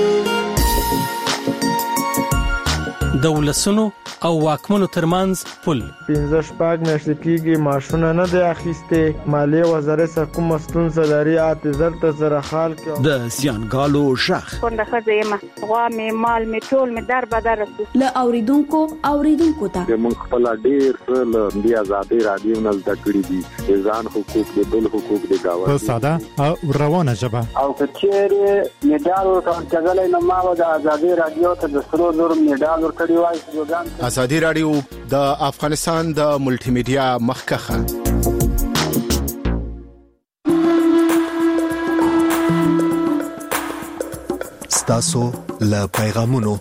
[SPEAKER 20] د ولسونو او واکمنو ترمنځ پل
[SPEAKER 21] 15 شپږ میاشتې کېږي ماشونه نه دی اخیسته. مالیه وزارت سره کوم ستونزه لري اته ته سره حال کې
[SPEAKER 22] د زیانګالو شخ
[SPEAKER 23] څنګه خزه ما غوا می مال می ټول می در بدر له اوریدونکو ته
[SPEAKER 24] موږ خپل ډیر څه د آزادۍ رادیو نه زده کړی دي ځان حقوق د بل حقوق د گاوه
[SPEAKER 10] په ساده او روانه ژبه
[SPEAKER 23] او کچېره میډال ورکړل نو ما د آزادۍ رادیو ته د سرو نور میډال ورکړی وای.
[SPEAKER 16] ازادي رادیو د افغانستان د ملټي میډیا مخکخه
[SPEAKER 15] ستاسو له پیغامونو.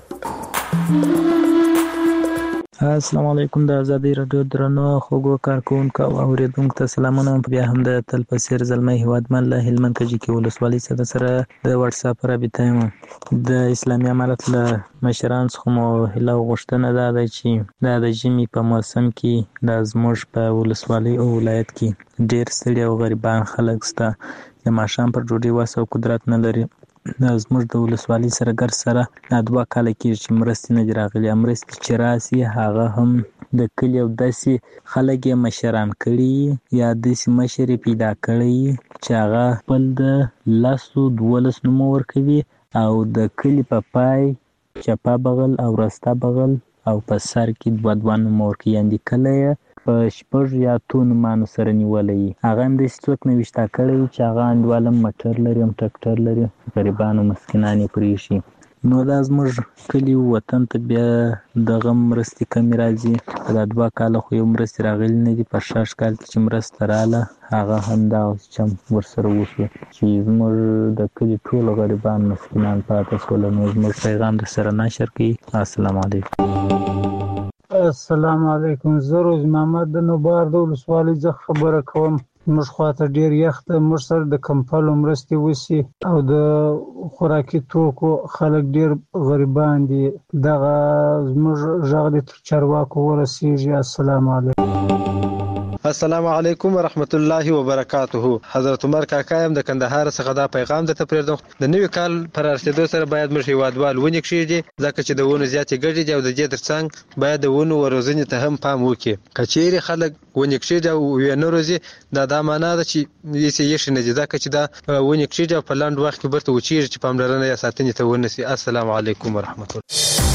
[SPEAKER 25] السلام علیکم د ازادي رادیو درنو خوګو کارکونکو او اوریدونکو ته سلامونه. بیا هم د تلپسیر زلمی هوادمن له هلمند کجې کې ولسوالۍ سره د واتس اپ رابطه یم. د اسلامي امارت له مشران څخه مو هیله غوښتنه ده چې د ژمي په موسم کې د زموږ په ولسوالۍ او ولایت کې ډیر ستړي او غریبان خلک سته د ماښام پر ډوډۍ وس او قدرت نه لري. زموږ د ولسوالۍ سره ګر سره 2 کاله کېږي چې مرستې نه دي راغلي. مرستې چې راسي هغه هم د کلي او داسې خلک یې مشران کړي یا داسې مشر یې پیدا کړی چې هغه خپل د 10-12 نومه ورکوي او د کلي په پای چپه بغل او راسته بغل او په سر کې 2 نومه ورکوي. یعنې کله یې په 6 یا 8 نومانو سره نیولی. هغه هم داسې څوک نه ویشته کړی چې هغه انډوال هم موټر لري هم ټرکټر لري. غریبان او مسکینان یې پرېښي. نو دا زموږ کلي وطن ته بیا دغه مرستې کمې راځي. په دا 2 کاله خو یو مرستې راغلي نه دي. په 6 کال کې چې مرسته راغله هغه هم دغسې چم ورسره وشو چې زموږ د کلي ټول غریبان مسکینان پاتې شول. نو زموږ پیغام در سره نشر کړي. السلام علیکم.
[SPEAKER 2] السلام علیکم. زه روز محمد د نوبار د ولسوالۍ څخه خبره کوم. موږ خواته ډیر یخ ده، موږ سره د کمپلو مرستې وسی او د خوراکي توکو خلک ډیر غریبان دي. دغه زموږ غږ د چارواکو ورسیږي. السلام علیکم.
[SPEAKER 3] السلام علیکم ورحمت الله وبرکاته. حضرت عمر کاکایم د کندهار څخه دا پیغام درته پرېږدم. د نوي کال پر رسیدو سره باید موږ هیوادوال ونې کښېږدي، ځکه چې د ونو زیاتې ګټې دي او د دې ترڅنګ باید د ونو وروزنې ته هم پام وکړي. که چیرې خلک ونې کښېږدي او یې نه روزي، دا معنا ده چې هېڅ یې ښه نه دي، ځکه چې دا ونې کښېږدي او په لنډ وخت کې بیرته وچېږي چې پاملرنه یې ساتنې ته ونه شي. السلام علیکم ورحمت الله.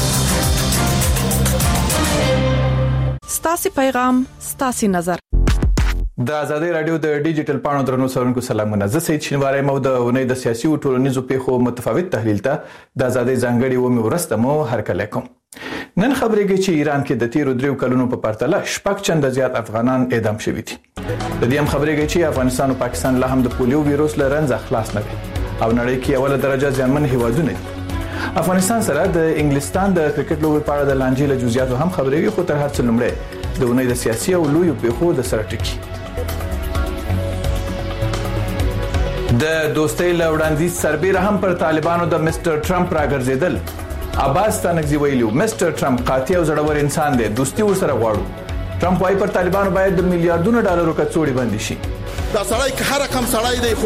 [SPEAKER 6] ستاسو پیغام ستاسو نظر.
[SPEAKER 7] د آزادۍ رادیو د ډیجیټل پاڼو درنو سرونکو سلامونه. زه سید شینواری مو د اونۍ د سیاسي او ټولنیزو پیښو متفاوت تحلیل ته د آزادۍ ځانګړي و مې ورسته مو هرکلی کوم. نن خبرېږي چې ایران کې د تیرو 3 کلونو په پرتله شپږ چنده زیات افغانان اعدام شوي دي. د دې هم خبرېږي چې افغانستان او پاکستان لا هم د پولیو ویروس له رنځه خلاص نه دي او نړۍ کې اوله درجه ځانمن هیوادونه دي. افغانستان سره د انګلستان د کرکټ لوبې په اړه د لانجې له جزئیاتو هم خبرېږي، خو تر هر څه لومړی د اونۍ د سیاسي او لویو پیښو د سره ټکی. د دوستۍ له وړاندیز سربیره هم پر طالبانو د مستر ټرمپ راګرځیدل. عباس تانکزي ویلو مستر ټرمپ قاطع او زړور انسان دی، دوستي ورسره غواړو. ټرمپ وايي پر طالبانو باید د میلیارډونو ډالرو کڅوړې بندي شي.
[SPEAKER 8] دا سړی که هر رقم سړی دی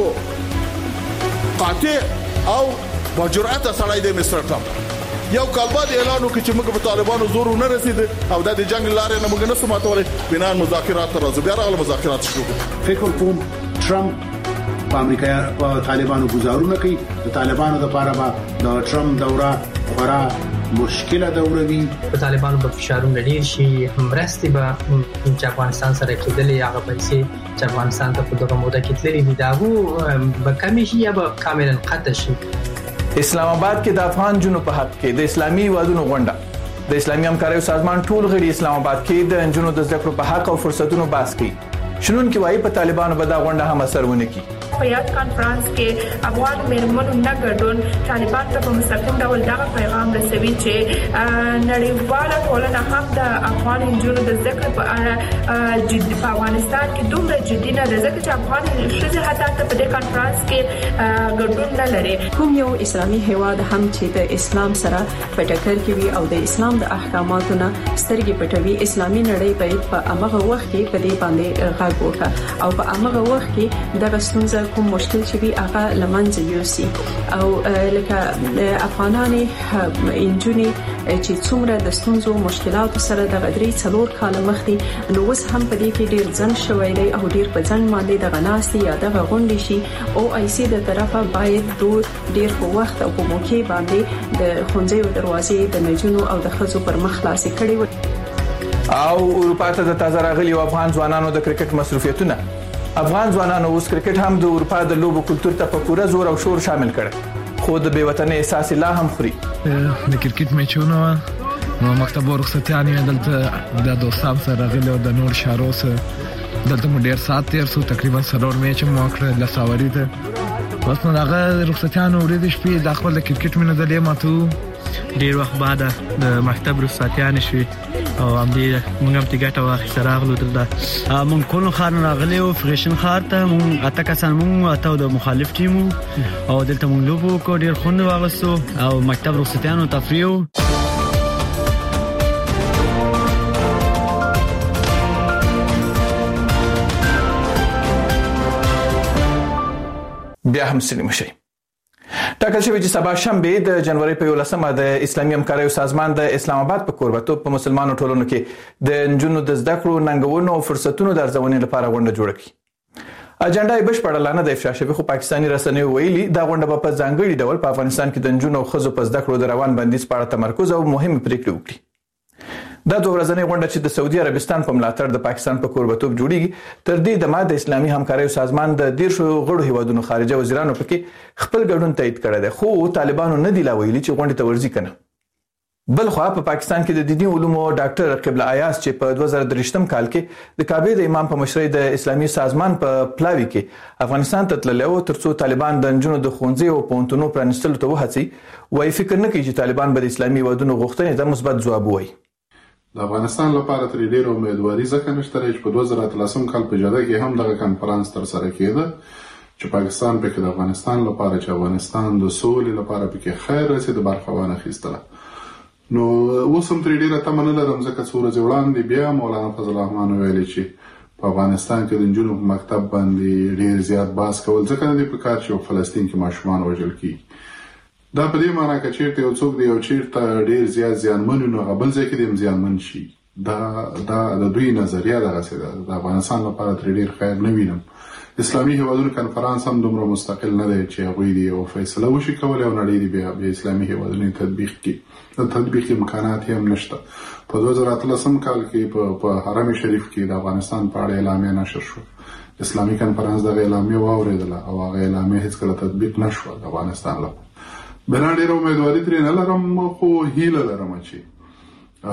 [SPEAKER 8] خو قاطع او با جرأت سړی دی مستر ټرمپ. یو کال بعد اعلان وکړ چې موږ په طالبانو زور نه رسید او د جنگ لارې نه موږ نه سماتولې، بنان مذاکرات تر راځي. بیا راغله مذاکرات شروع.
[SPEAKER 9] فکر کوم ټرمپ په امریکا په طالبانو گزارونه کوي. د طالبانو لپاره به د ټرمپ دوره خورا مشکله دوره وي.
[SPEAKER 26] په طالبانو په فشارونه ډیر شي، مرستې به چې افغانستان سره کېدلې هغه پیسې چې افغانستان ته په دغه موده کې تللې دي دا به کمی شي یا به کاملا قطع شي.
[SPEAKER 7] اسلام آباد کې د افغان جنو په حق کې د اسلامي هیوادونو غونډه. د اسلامي همکاریو سازمان ټول غړي اسلام آباد کې د جنو د زده کړو په حق او فرصتونو باس کوي. شنون کې وايي په طالبانو به دا غونډه هم اثر ونه کړي.
[SPEAKER 27] په یاد کانفرنس کې افغان میرمنو نه ګډون طالبان ته په مستقیم ډول دا پیغام رسوي چې نړیواله ټولنه هم د افغان جنونو د ذکر په اړه جدي په افغانستان کې دومره جدي نه ده، ځکه چې افغان ښځې حتی په دې کانفرنس کې ګډون نه لري.
[SPEAKER 6] کوم یو اسلامي هیواد هم چې د اسلام سره په ټکر کې وي او د اسلام د احکاماتو نه سترګې پټوي، اسلامي نړۍ باید په هغه وخت کې په دې باندې غږ وکړي او په هغه وخت کې د ستونزې کوم مشکل چې وي هغه لمنځه یوسي. او لکه افغاناني انجونی چې څومره د ستونزو مشکلاتو سره د غدري 4 کال مخکې نو اوس هم په دې کې ډیر ځنډ شوی دی او ډیر په ځنډ باندې د غناستي یا د غونډې شي او آیسي د طرفه باید ډیر په وخت او په موقع باندې د خونځې دروازې د نجونو او د خزو پر مخ خلاصې کړي و.
[SPEAKER 7] او اروپا ته د تازه راغلي افغان ځوانانو د کرکټ مصروفیتونه. افغان ځوانانو اوس کرکټ هم د اروپا د لوبو کلتور ته په پوره زور او شور شامل کړ، خو د بیوطنۍ احساس لا هم خوري.
[SPEAKER 28] د کرکټ میچونو نو مکتب ورخصتیانې دلته د دوستان سره راغلي او د نور شارو سره دلته مو ډیر سات تیر سو، تقریبا 3 میچ مو کړل لساوري ته. بس نو هغه رخصتیانو ورې د شپې د خپل کرکټ مینه د لیماتو
[SPEAKER 29] ډیر وخت بعد د مکتب رخصتیانې شوي او هم دې موږ هم ټیکټ واخیسته راغلو دلته.
[SPEAKER 30] موږ کولو خار راغلی او فریشن خار ته موږ اته کسان موږ اته د مخالف ټیمو او دلته موږ لوبو کو ډیر خوند واغستو او مکتب رخصتیانو تفریح.
[SPEAKER 7] بیا هم سلیم شي. ټاکل شوی چې سبا شنبه د جنوري په 11مه د اسلامي همکاریو سازمان د اسلام آباد په کوربتوب په مسلمانانو ټولنو کې د نجونو د زده کړو ننګونو او فرصتونو د ارزونې لپاره غونډه جوړه کړه. اجنډا یې بشپړه لانه د افشا شوی، خو پاکستاني رسنیو ویلي دا غونډه په ځانګړي ډول په افغانستان کې د نجونو او ښځو په زده کړو د روان بندیز په اړه تمرکز او مهمه پریکړه وکړي. دا دوه ورځنۍ غونډه چې د سعودي عربستان په ملاتړ د پاکستان په کوربتوب جوړیږي، تر دې دمه د اسلامي همکاریو سازمان د 10 غړو هیوادونو خارجه وزیرانو پکې خپل ګډون تایید کړی دی، خو طالبانو نه دی لا ویلي چې غونډه ته ورځي کنه. بل خو په پاکستان کې د دیني علومو ډاکټر قبله ایاز چې په 2023 کال کې د کعبه د امام په مشرۍ د اسلامي سازمان په پلاوي کې افغانستان ته تللی و ترڅو طالبان د نجونو د ښوونځي او پوهنتونونو پرانیستلو ته وهڅوي، وایي فکر نه کوي چې طالبان به د اسلامي هیوادونو غوښتنې ته مثبت ځواب ووایي.
[SPEAKER 8] د افغانستان لپاره تر ډیره امیدواري ځکه نشته چې په 2013 کال په جده کې هم دغه کنفرانس تر سره کېده چې پاکستان پکې د افغانستان لپاره چې افغانستان د سولې لپاره پکې خیر رسید برخه وانخیستله. نو اوس هم تر ډیره تمه نه لرم ځکه څو ورځې وړاندې بیا مولانا فضل الرحمن ویلي چې په افغانستان کې د نجونو په مکتب باندې ډیر زیات بحث کول ځکه نه دی په کار چې په فلسطین کې ماشومان وژل کیږي. دا په دې معنی چې چیرته یو څوک دی او چیرته ډیر زیات زیانمن نو غبل ځکه د زیانمن شي. دا د دوی نظریه ده چې د افغانستان لپاره تر ډیر خیر نه وینم. اسلامي هیوادونو کنفرانس هم دومره مستقل نه دی چې هغوی دی او فیصله وشي کولای او نړۍ دی بیا اسلامي هیوادونو تطبیق کړي. د تطبیق امکانات هم نشته. په 2013 کال کې په حرم شریف کې د افغانستان په اړه اعلامیه نشر شو. اسلامي کنفرانس د اعلامیه واوریدله او هغه اعلامیه هیڅ کله تطبیق نشو د افغانستان لپاره. بنا ډیره امیدواري ترې نه لرم خو هیله لرم چې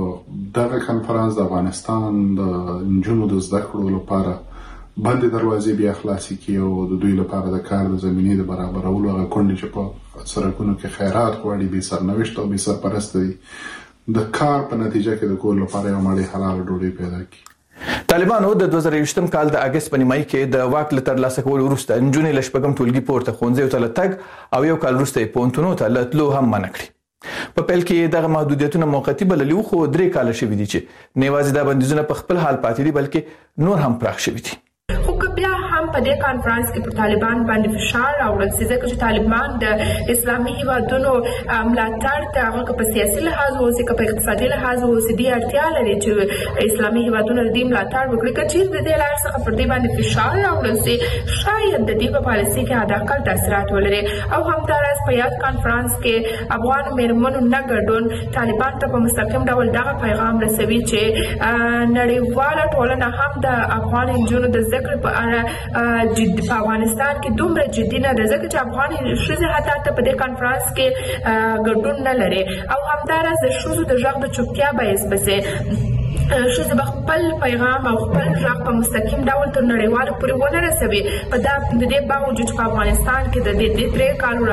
[SPEAKER 8] دغه کنفرانس د افغانستان د نجونو د زده کړو لپاره باندې دروازې بیا خلاصې کړي او د دوی لپاره د کار د زمینې د برابرولو هغه کونډې چې په سرکونو کې خیرات غواړي بې سرنوشت او بې سرپرست دي د کار په نتیجه کې د کور لپاره یو مړی حلاله ډوډۍ پیدا کړي.
[SPEAKER 7] طالبانو د 2020 کال د اگست په نیمایي کې د واک له ترلاسه کولو وروسته نجونې له شپږم ټولګي پورته ښوونځیو ته له تګ او یو کال وروسته یې پوهنتونونو ته له تلو هم منع کړي. په پیل کې دغه محدودیتونه موقتي بللي وو خو 3 کاله شوي دي چې نه یوازې دا بندیزونه په خپل حال پاتې دي بلکې نور هم پراخ شوي دي.
[SPEAKER 27] خو بیا هم په دې کانفرنس کې پر طالبان باندې فشار راوړل شي ځکه چې طالبان د اسلامي هیوادونو ملاتړ ته هغه په سیاسي لحاظ او په اقتصادي لحاظ او سدي اړتیا لري چې اسلامي هیوادونو د دې ملاتړ وکړي چې د دې لار څخه پر دې باندې فشار راوړل شي شاید د دې په پالیسي کې حداقل تاثیرات ولري. او همداراز په یاد کانفرنس کې افغان میرمنو نه ګډون طالبان ته په مستقیم ډول دغه پیغام رسوي چې نړیواله ټولنه هم د افغان نجونو د ذکر په اړه په افغانستان کې دومره جدي نه ده ځکه چې افغان ښځې حتی په دې کانفرنس کې ګډون نه لري. او همداراز د ښځو د غږ د چوپتیا باعث بسې ښځې به خپل پیغام او خپل غږ په مستقیم ډول تر نړیوالو پورې ونه رسوي. په دې باوجود په افغانستان کې د دې 3 کالو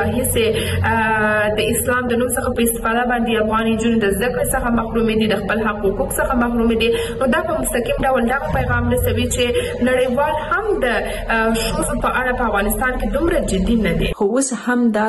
[SPEAKER 27] راهیسې د اسلام د نوم څخه په استفاده باندې افغان نجونې د زده کړې څخه محرومې دي، د خپل حقوقو څخه محرومې دي. نو دا په مستقیم ډول دغه پیغام رسوي چې نړیوال هم د ښځو په اړه په افغانستان کې دومره جدي نه دي.
[SPEAKER 6] خو اوس هم دا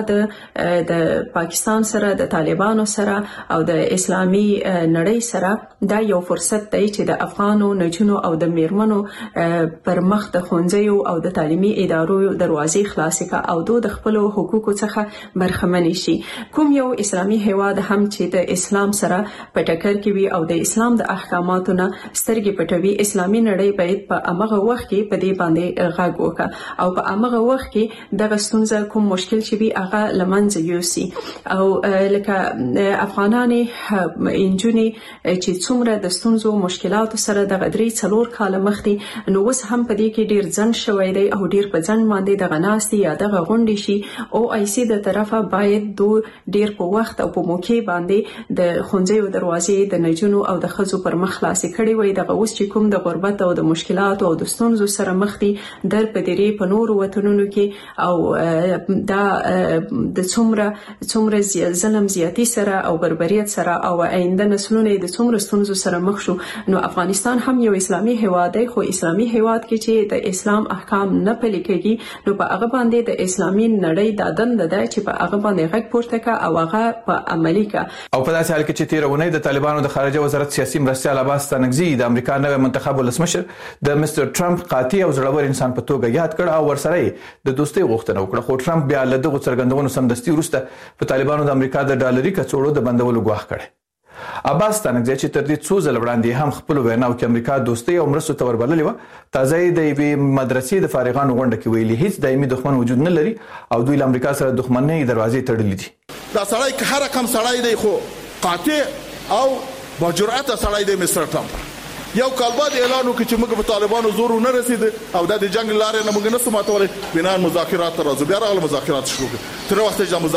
[SPEAKER 6] د پاکستان سره د طالبانو سره او د اسلامي نړۍ سره دا یو فرصت دی چې د افغانو نجونو او د میرمنو پر مخ د ښوونځیو او د تعلیمي ادارو دروازې خلاصې کا او د خپل حقوقو څخه برخمن شي. کوم یو اسلامي هیواد هم چې د اسلام سره په ټکر کې وي او د اسلام د احکاماتو نه سترګې پټوي، اسلامي نړۍ باید په امغه وخت کې په دې باندې غږ وکړي او په امغه وخت کې دغه ستونزه کوم مشکل چې وي هغه لمنځه یوسي. او لکه افغانانې انجونې چې څومره د ستونزو مشکلاتو سره د 3-4 کال مخکې نو اوس هم په دې کې ډیر ځن شوی دی او ډیر په ځن باندې د غناستي یا د غونډې شي او آیسي د طرفه باید ډیر په وخت او په موقع باندې د ښوونځیو دروازې د نجونو او د ښځو پر مخ خلاصې کړي وي. دغه اوس چې کوم د غربت او د مشکلاتو او د ستونزو سره مخ دي در په دې په نورو وطنونو کې او دا د څومره ظلم زیاتی سره او بربریت سره او آینده نسلونه د څومره ستونزو سره مخ شو. نو افغانستان هم یو اسلامي هیواد دی خو اسلامي هیواد کې چې د اسلام احکام نه پلي کېږي نو په هغه باندې د اسلامي نړۍ د دند ده چې په هغه باندې غږ پورته کا او هغه په عملي کا. او په داسې حال کې چې تیرونه د طالبانو د خارجه وزارت سیاسي مرستیال عباس ستانکزي د امریکا نوی منتخب ولسمشر د مستر ټرمپ قاطع او زړور انسان په توګه یاد کړ او ورسره د دوستۍ غوښتنه وکړه. خو ټرمپ بیا له دغه څرګندونو سمدستي وروسته په طالبانو د امریکا د ډالري کڅوړو د بندولو غواړي کړي. عباس ستانکزي چې تر دې څو ځله وړاندې هم خپل ویناو کې امریکا دوستۍ او مرستو ته وربللې و تازه د یوې مدرسې د فارغانو غونډه کې ویلي هیڅ دایمي دښمن وجود نه لري او دوی له امریکا سره دښمنۍ دروازې تړلې دي.
[SPEAKER 8] دا سړی که هر کم سړی دی خو قاطع او با جرأت سړی دی مستر ټرمپ. یو کال بعد اعلان وکړ چې موږ په طالبانو زور نه رسید او د جنگ لارې نه موږ نه سماتولې بنا مذاکرات راځو بیا راغله مذاکرات شروع کړ. تر وخت چې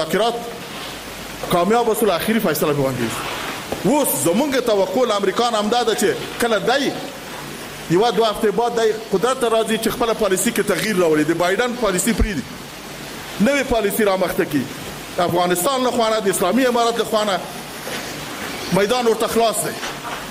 [SPEAKER 8] مذاکرات کامیاب وسول اخیری فیصله به وانګي. اوس زمونږ توقع امریکان هم دا ده چې کله دای یو 2 هفته بعد دای قدرت راځي چې خپل پالیسی کې تغییر راوړي. د بایدن پالیسی پریدي نوې پالیسی را مخته کی افغانستان له خوانه د اسلامي امارات له خوانه میدان ورته خلاص دی.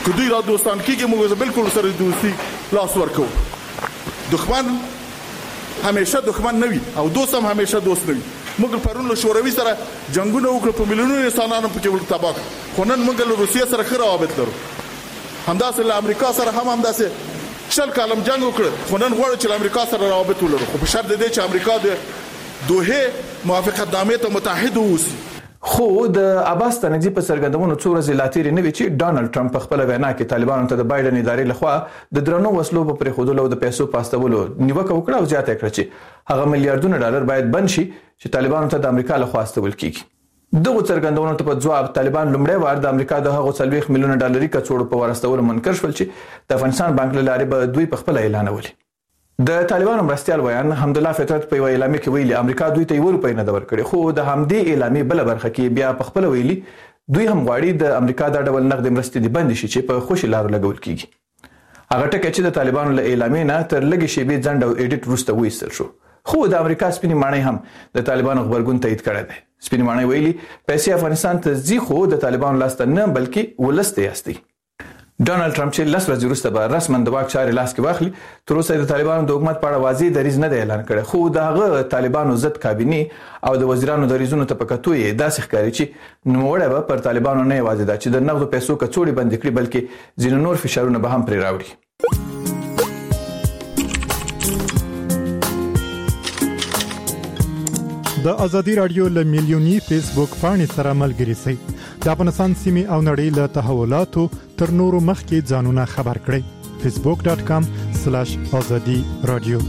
[SPEAKER 8] که دوی را دوستان کیږي موږ بالکل سره دوستي لاس ورکو. دښمن همیشه دښمن نه وي او دوست هم همیشه دوست نه وي. موږ پرون له شوروي سره جنگونه وکړو په میلیونونو انسانانو پکې ول تباہ خو نن موږ له روسیې سره ښه روابط لرو. همداسې له امریکا سره هم همداسې 40 کالم جنگ وکړ خو نن غواړو چې له امریکا سره روابط ولرو خو په شرط دی چې امریکا د دوحه موافقتنامې ته متحد اوسي.
[SPEAKER 7] خو د عباس تنګزي په سرګندونو څو ورځې لاتيري نه وی چې ډانلډ ټرمپ په خپل وینا کې طالبانو ته د بایدن ادارې لخوا د درنو وسلو په پرېښودلو او د پیسو پاستولو نیوکه وکړه او زیاته کړه چې هغه ملیارډونه ډالر باید بند شي چې طالبانو ته د امریکا لخوا استول کیږي. دغه څرګندونو ته په جواب طالبان لومړی وار د امریکا د هغو 40 میلیونه ډالري کڅوړو په ورستولو منکر شول چې د افغانستان بانک له لارې به دوی په خپل اعلانولي. د طالبانو مرستيال ویان حمدالله فطرت په اعلامیه کې ویلي امریکا دوی ته €1 نه ورکړي خو د همدې اعلامیه بل برخه کې بیا په خپل ویلي دوی هم غواړي د امریکا د ډول نقد مرستې دی بند شي چې په خوشي لارو لګول کیږي. هغه ټکی چې د طالبانو له اعلامیه نه تر لږې شیبې ځنډ او اډیټ وروسته وایستل شو خو د امریکا سپینې ماڼۍ هم د طالبانو خبرګون تایید کړی دی. سپینې ماڼۍ ویلي پیسې افغانستان ته ځي خو د طالبانو لاسته نه بلکې ولسته یاستي. ډانلډ ټرمپ چې 10 ورځې وروسته به رسماً د واک چارې لاس کې واخلي تر اوسه د طالبانو د حکومت په اړه واضح دریځ نه دی اعلان کړی خو د هغه طالبانو ضد کابینه او د وزیرانو د ریزونو ته په کتو یې داسې ښکاري چې نوموړی به پر طالبانو نه یوازې دا چې د نغدو پیسو کڅوړې بند کړي بلکې ځینې نور فشارونه به هم پرې راوړي.
[SPEAKER 10] د ازادي رادیو له میلیونی فیسبوک پاڼې سره ملګري شئ. د افغانستان سیمې او نړۍ له تحولاتو تر نورو مخکې ځانونه خبر کړئ. facebook.com/azadi radio.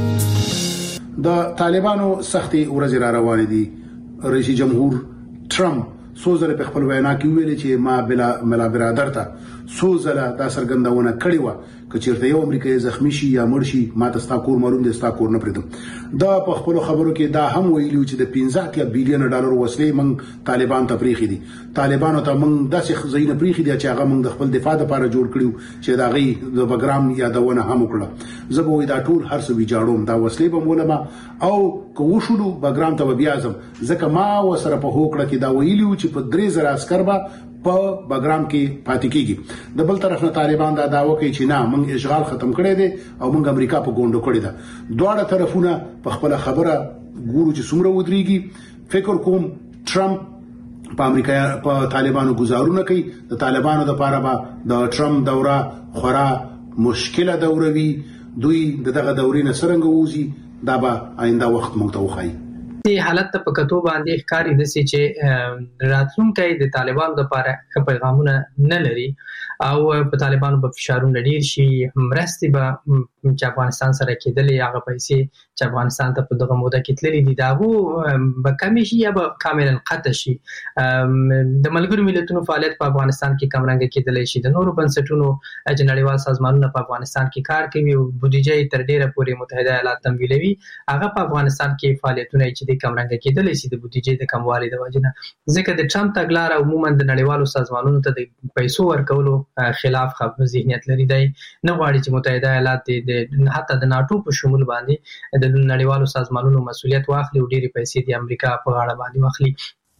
[SPEAKER 9] د طالبانو سختي ورځ را روانې دي. رئیس جمهور ټرمپ سوزله په خپل وینا کې ویلي چې ما بلا برادر ته سوزله دا سرګندونه کړې و کچېرته یو امریکایي زخمی شي یا مړ شي ما ته ستا کور معلوم دي ستا کور نه پریدم. دا په خپل خبرو کې دا هم ویلي چې د 15 بلین ډالر وسلې من طالبان ته پریخي دي. طالبانو ته من داسې خزینه پریخي دي چې هغه من د خپل دفاع لپاره جوړ کړیو چې دا غي د بګرام یادونه هم وکړه. زبوي دا ټول هر څه ویجاړوم دا وسلې به مولما او کوشلو بګرام ته بیا ځم ځکه ما وسره په هوکړه کې دا ویلیو چې په 3000 عسكر به په بګرام کې پاتې کیږي. د بل طرف نه طالبان دا داوا کوي چې نه موږ اشغال ختم کړی دی او موږ امریکا په ګوندو کړی ده. دواړه طرفونه په خپل خبره ګورو چې څومره ودرېږي. فکر کوم ټرمپ په امریکا په طالبانو گزارونه کوي. د طالبانو د پاره به د ټرمپ دوره خورا مشکله دوره وي. دوی دغه دورې نه څنګه وځي دا به آینده وخت موږ ته وخایي.
[SPEAKER 26] دې حالت ته په کتو باندې ښکاری د سې چې راتلونکي د طالبانو لپاره پیغامونه نه لري او په طالبانو په فشارونه ډیر شي مرستي به چې افغانستان سره کېدلې هغه پیسې چې افغانستان ته په دغه موده کې تللې دي دا به کمی شي یا به کاملا قطع شي. د ملګرو ملتونو فعالیت په افغانستان کې کمرنګ کېدلې شي. د نورو بنسټونو چې نړیوال سازمانونه په افغانستان کې کار کوي او بودیجه تر ډیره پورې متحده ایالات تمویلوي هغه په افغانستان کې فعالیتونه چې د کمرنګ کېدلې شي د بودیجې د کموالي د وجې نه ځکه د ټرمپ تګلارې عموما د نړیوالو سازمانونو ته د پیسو ورکولو خلاف ذهنیت لري. دی نه غواړي چې متحده ایالات حتی د ناتو په شمول باندې د نړیوالو سازمانونو مسؤلیت واخلي او ډېری پیسې د امریکا په غاړه باندې واخلي.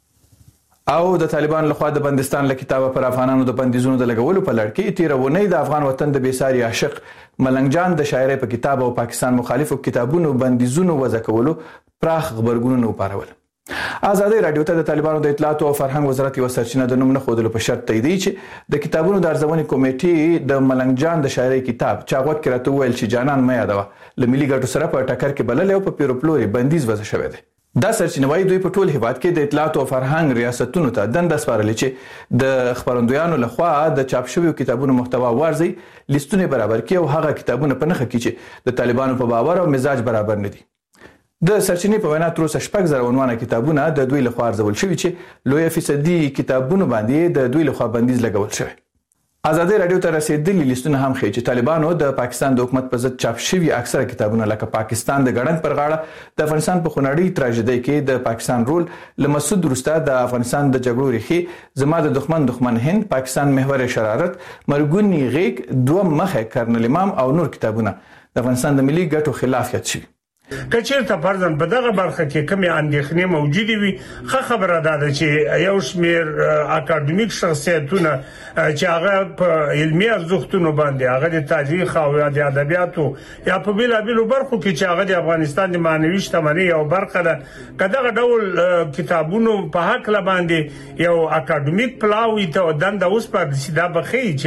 [SPEAKER 7] او د طالبان لخوا د بندستان له کتابه پر افغانانو د بندیزونو د لګولو په لړ کې تیرونی د افغان وطن د بیساري عاشق ملنګ جان د شاعرۍ په کتاب او پاکستان مخالفو کتابونو بندیزونو وضع کولو پراخ خبرګونونه وپارول. ازادي رادیو ته د طالبانو د اطلاعات او فرهنګ وزارت یو سرچینه د نوم نه خودلو په شرط تایید چې د کتابونو د ارزونې کمیټې د ملنګ جان د شاعرۍ کتاب چاغوت کې راته ویل چې جانان مې یادوه ل ملي ګټو سره په ټکر کې بلل او په پیروپلوري بندیز وضع شوی دی. دا سرچینه وايي دوی په ټول هیواد کې د اطلاعات او فرهنګ ریاستونو ته دنده سپارلې چې د خبرندویانو لخوا د چاپ شویو کتابونو محتوا وارزي لیستونه برابر کړي او هغه کتابونه په نخښه کې چې د طالبانو په باور او مزاج برابر نه دي. د سرچینې په وینا تر اوسه 6,000 عنوانه کتابونه د دوی لخوا ارزول شوي چې لوی فیصدي کتابونو باندې د دوی لخوا بندیز لګول شوی. ازادي رادیو ته رسیدلي لیستونه هم ښیي چې طالبانو د پاکستان د حکومت په ضد چاپ شوي اکثره کتابونه لکه پاکستان د ګړنګ پر غاړه د افغانستان په خونړۍ تراژیدۍ کې د پاکستان رول لمسود وروسته د افغانستان د جګړو ریښې زما د دښمن هند پاکستان محور شرارت مرګونی غیګ دوه مخه کرنل امام او نور کتابونه د افغانستان د ملي ګټو خلاف یاد شوي.
[SPEAKER 1] کچیرته فرضاً په دغه برخه کې کومه اندېښنې موجوده وي خبره ده چې یو شمیر اکاډمیک شخصیتونه چې هغه په علمي ارزښتونو باندې هغه د تاریخ او د ادبیاتو یا په بیلابیلو برخو کې چې هغه د افغانستان د معنوي شتمنۍ او برخه ده کداغه ډول کتابونو په حق لا باندې یو اکاډمیک پلاوی ته دنده اوس په سیده بخي چې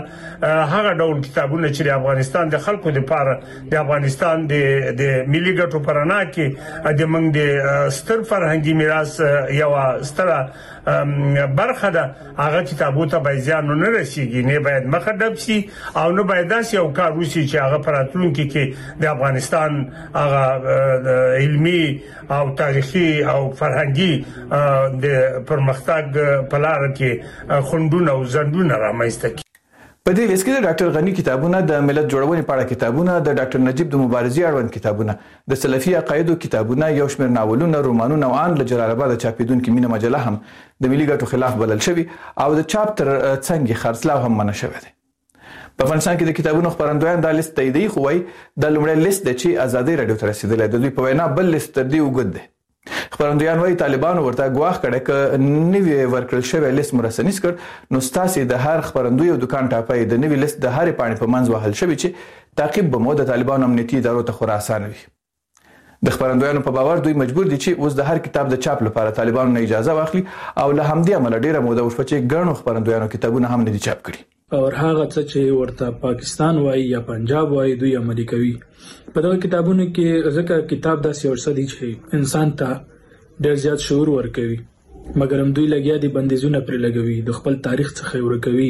[SPEAKER 1] هغه ډول کتابونه چې د افغانستان د خلکو لپاره د افغانستان د ملي ګټو پرانا کې د موږ د ستر فرهنګي میراث یو ستره برخه ده هغه کتابو ته بایزان نه رسیږي نه باید مخدب شي او نه باید داسې یو کار وشي چې هغه پراتلونکو کې د افغانستان هغه علمي او تاریخي او فرهنګي د پرمختګ په لار کې خوندونه او زندونه رامنځته کړي.
[SPEAKER 7] په دې لیست کې د ډاکټر غنی کتابونه د ملت جوړونې په اړه کتابونه د ډاکټر نجیب د مبارزې اړوند کتابونه د سلفي عقایدو کتابونه یو شمېر ناولونه رومانونه او ان له جلال آباد چاپیدونکو مینه مجله هم د ملي ګټو خلاف بلل شوی او د چاپ تر څنګ خرڅلاو هم منع شوی دی. په افغانستان کې د کتابونو خبرندویان د لیست تاییدي خو وای د لومړی لیست د چې ازادي رادیو ته رسیدلی د دوی په وینا بل لیست تر دې وګد دی. خبرندویان وایي طالبان ورته ګواښ کړی ک نوی ورکړل شوی لیست مرسنیس کړ نو ستاسو د هر خبرندوی او دکان ټاپای د نوی لیست د هر پاڼې په منځ وهل شوی چې تعقیب به مو د طالبان امنیتي ادارو ته خراسان وي. د خبرندویانو په باور دوی مجبور دي چې اوس د هر کتاب د چاپ لپاره طالبانو نه اجازه واخلي او له همدې عمله ډیره موده وشوه چې ګڼو خبرندویانو کتابونه هم نه دي چاپ کړي.
[SPEAKER 4] او هغه څه چې ورته پاکستان وایي یا پنجاب وایي دوی عملي کوي. په دغه کتابونو کې ځکه کتاب داسې ورسره دي چې انسان ته ډېر زیات شعور ورکوي مګر هم دوی لګیا دي بندیزونه پرې لګوي د خپل تاریخ څخه ورکوي.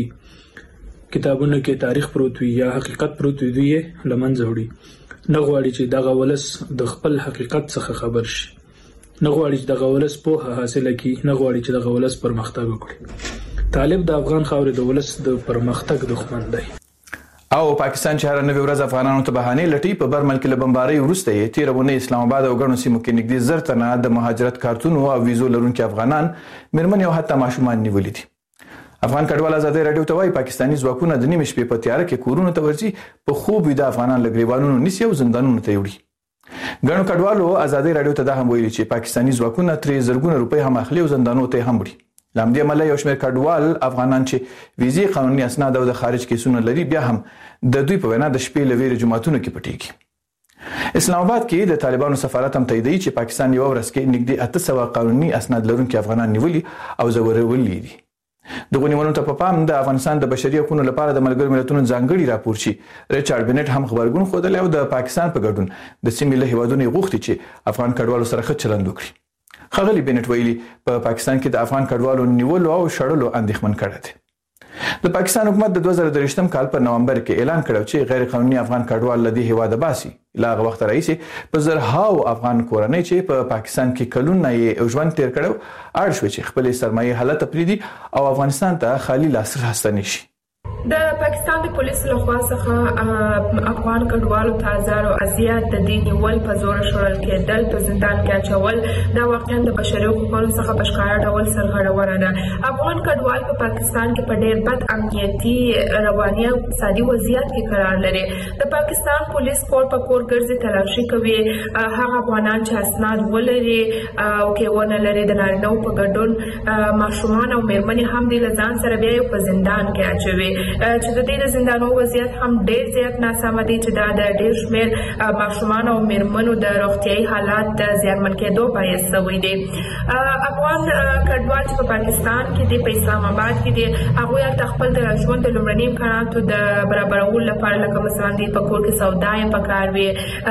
[SPEAKER 4] کتابونو کې تاریخ پروت وي یا حقیقت پروت وي دوی لمنځه وړي نه غواړي چې دغه ولس د خپل حقیقت څخه خبر شي نه غواړي چې دغه ولس پوهه حاصله کړي نه غواړي چې دغه ولس پرمختګ وکړي. طالب د افغان خاورې د ولس د پرمختګ دښمن دی.
[SPEAKER 7] او پاکستان چې هر نوې ورځ افغانانو ته بهانه لټي په برمل کې له بمبارۍ وروسته یې تیرونه اسلام آباد او ګڼو سیمو کې نږدې زر تنه د مهاجرت کارتونو او ویزو لرونکو افغانان مرمن او حتی ماشومان نیولې دي. افغان کډوال ازادي رادیو ته وایي پاکستاني ځواکونه د نیمه شپې په تیاره کې کورونو ته ورځي په خوب وي د افغانان لګریوانونو نسی او زندانونو ته وړي. ګڼو کډوالو ازادي رادیو ته دا هم ویلي چې پاکستاني ځواکونه تر زرګونه روپۍ هم اخلي او زندانونو ته هم وړي. لامدې عمله یو شمېر کډوال افغانان چې ویزې قانوني اسناد او د خارج کیسونه لري بیا هم د دوی په وینا د شپې لویری جماعتونو کې پټيږي. اسلام آباد کې د طالبانو سفارت هم تاییدوي چې پاکستان یو ورځ کې نږدې 800 قانوني اسناد لرونکي افغانان نیولي او زورولي دي. دغه نیولو ته په پام د افغانستان د بشري حقوقو لپاره د ملګرو ملتونو ځانګړي راپور چې ریچارډ بنټ هم خبرګون خوده او د پاکستان په ګډون د سیمې له هیوادونو غوښتي چې افغان کډوالو سره ښه چلند وکړي. خغلی بنټ ویلي په پاکستان کې د افغان کډوالو نیولو او شړلو اندېښمن کړی دی. د پاکستان حکومت د 2023 کال په نومبر کې اعلان کړو چې غیر قانوني افغان کډوال لدی هیواد باسي. لا وخت راځي په زرهاو افغان کورنۍ چې په پاکستان کې کلونه یې ژوند تیر کړو اړ شو چې خپل سرمایه حالت پریدي او افغانستان ته خالي لاس راستنی شي.
[SPEAKER 27] د پاکستان د پولیسو لخوا څخه افغان کډوالو ته زارو ازیات د دې نیول په زور شړل کېدل په زندان کې اچول دا واقعا د بشري حقوقو څخه په ښکاره ډول سرغړونه ده. افغان کډوال په پاکستان کې په ډېر بد امنیتي رواني او اقتصادي وضعیت کې قرار لري. د پاکستان پولیس کور په کور ګرځي تلاشي کوي هغه افغانان چې اسناد ولري او کې ونه لري د نارینه په ګډون ماشومان او میرمنې هم د لزان سره بیا په زندان کې اچوي چې د دې زندانو وضعیت هم ډېر زیات ناسم دی چې دا د ډېر شمېر ماشومان او میرمنو د روغتیايي حالات د زیانمن کېدو باعث شوی دی. افغان کډوال چې په پاکستان کې دی په اسلام آباد کې دی هغوی هلته خپل د ژوند د لومړني امکاناتو د برابرولو لپاره لکه مثلا دی په کور کې سودا یې پکار وي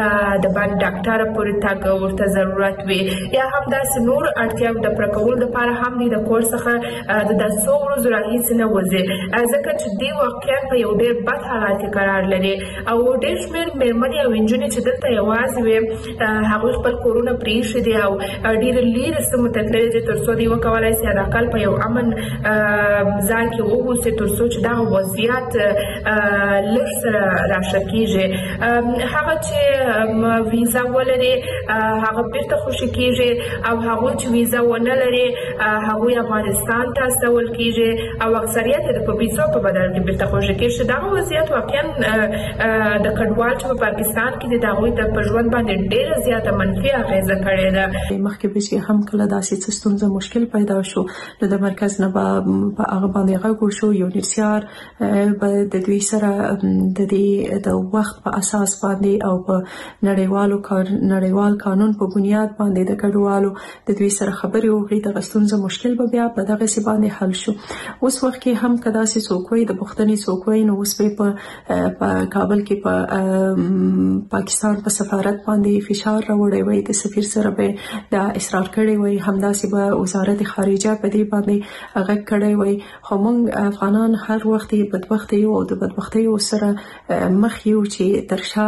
[SPEAKER 27] د باندې ډاکټر پورې تګ ورته ضرورت وي یا هم داسې نور اړتیاوې د پوره کولو لپاره هم دی د کور څخه د څو ورځو راهیسې نه وځي ځکه چې دی واقعا په یو ډېر بد حالات کې قرار لري او ډېر شمېر میرمنې او نجونې چې دلته یوازې وي هغوی خپل کورونه پرېښي دي او ډېر لیرې سیمو ته تللي دي تر څو دوی وکولی سي حداقل په یو امن ځای کې واوسي تر څو چې دغه وضعیت لږ سره راشه کېږي. هغه چې ویزا ولري هغه بیرته خوشي کېږي او هغوی چې ویزا ونه لري هغوی افغانستان ته استول کېږي او اکثریت د په ویزا په بدل کې د بیرته خوشی کې دا وضعیت واقعا د کډوال چې په پاکستان کې د داوی د پژوند باندې ډېر زیاته منفي اغیزه کړې ده.
[SPEAKER 6] مخکې به چې هم کله داسې ستونزه مشکل پیدا شو نو د مرکز نه په هغه باندې غوښ شو یو نشيار به د دوی سره د دې د وخت په اساس باندې او په نړیوال قانون په بنیاد باندې د کډوالو د دوی سره خبرې وکړي د غستونزه مشکل به بیا په دغه سی باندې حل شو. اوس وخت کې هم کدا سي څوکوي د پښتني څوکوي نو اوس په کابل کې په پاکستان په سفارت باندې فشار راوړی وي د سفیر سره به د اصرار کړی وي همداسې به وزارت خارجه په دې باندې هغه کړی وي. خو موږ افغانان هر وخت بدبخت یو او د بدبختۍ سره مخ یو چې ترشا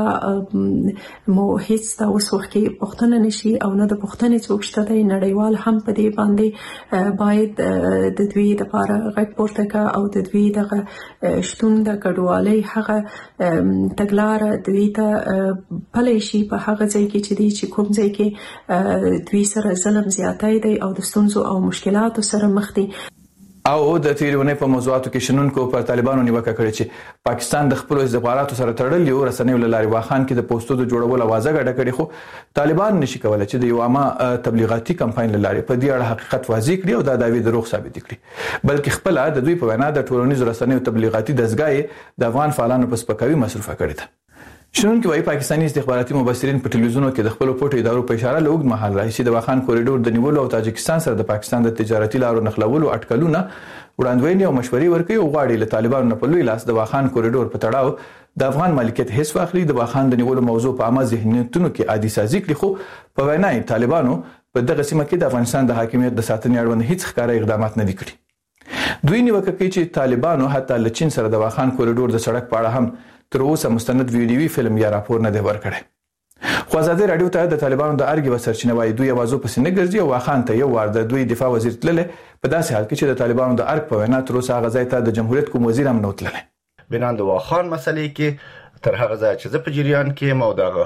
[SPEAKER 6] مو هیڅ د اوس وخت کې پښتنه نشي او نه د پښتنې څوک شته دی نړیوال هم په دې باندې باید د دوی د لپاره غږ پورته کا او د دوی د شتون د کډوالۍ هغه تګلار دوی ته پلي شي په هغه ځای کې چې دی چې کوم ځای کې دوی سره ظلم زیاتای دی او د ستونزو او مشکلاتو سره مخ دي.
[SPEAKER 7] او د تیرونه په موضوعاتو کې شنونکو پر طالبانو نیوکه کړې چې پاکستان د خپل استخباراتو سره تړلي او رسنیو لاري واخان کې د پوسټو د جوړولو اوازه غډه کړې خو طالبان نشي کولای چې د یو عامه تبلیغاتي کمپاین لاري په دې اړه حقیقت واضح کړي او دا داوی دروغ ثابت کړي بلکې خپل د دوی په وینا د ټولنیزو رسنیو تبلیغاتي دزګای د افغان فعالانو په سپکاوي مصرفه کړې ده. شنونکو وايي پاکستاني استخباراتي مبصرین په ټلویزیونونو کې د خپل پټو ادارو په اشاره له اوږد مهال راهیسې د واخان کوریډور د نیولو او تاجکستان سره د پاکستان د تجارتي لارو نښلولو اټکلونه وړاندوینې او مشورې ورکوي او غواړي له طالبانو نه په لوی لاس د واخان کوریډور په تړاو د افغان مالکیت حص واخلي د واخان د نیولو موضوع په عامه ذهنیتونو کې عادي سازي کړي. خو په وینا طالبانو په دغه سیمه کې د افغانستان د حاکمیت د ساتنې اړوند هیڅ ښکاره اقدامات نه دي کړي. دوی نیوکه کوي چې طالبانو حتی له چین سره د واخان کوریډور د سړک په اړه هم تر اوسه مستند ویډیوي فلم یا راپور نه دی ورکړی. خو ازادي رادیو ته د طالبانو د ارګي وسرچینه وایي دوی اوازو پسې نه ګرځي او واخان ته یو وار د دوی دفاع وزیر تللی په داسې حال کې چې د طالبانو د ارګ په وینا تر اوسه هغه ځای ته د جمهوریت کوم وزیر هم نه تللی.
[SPEAKER 5] بنان د واخان مسلې کې تر هغه ځای چې زه په جریان کې مو د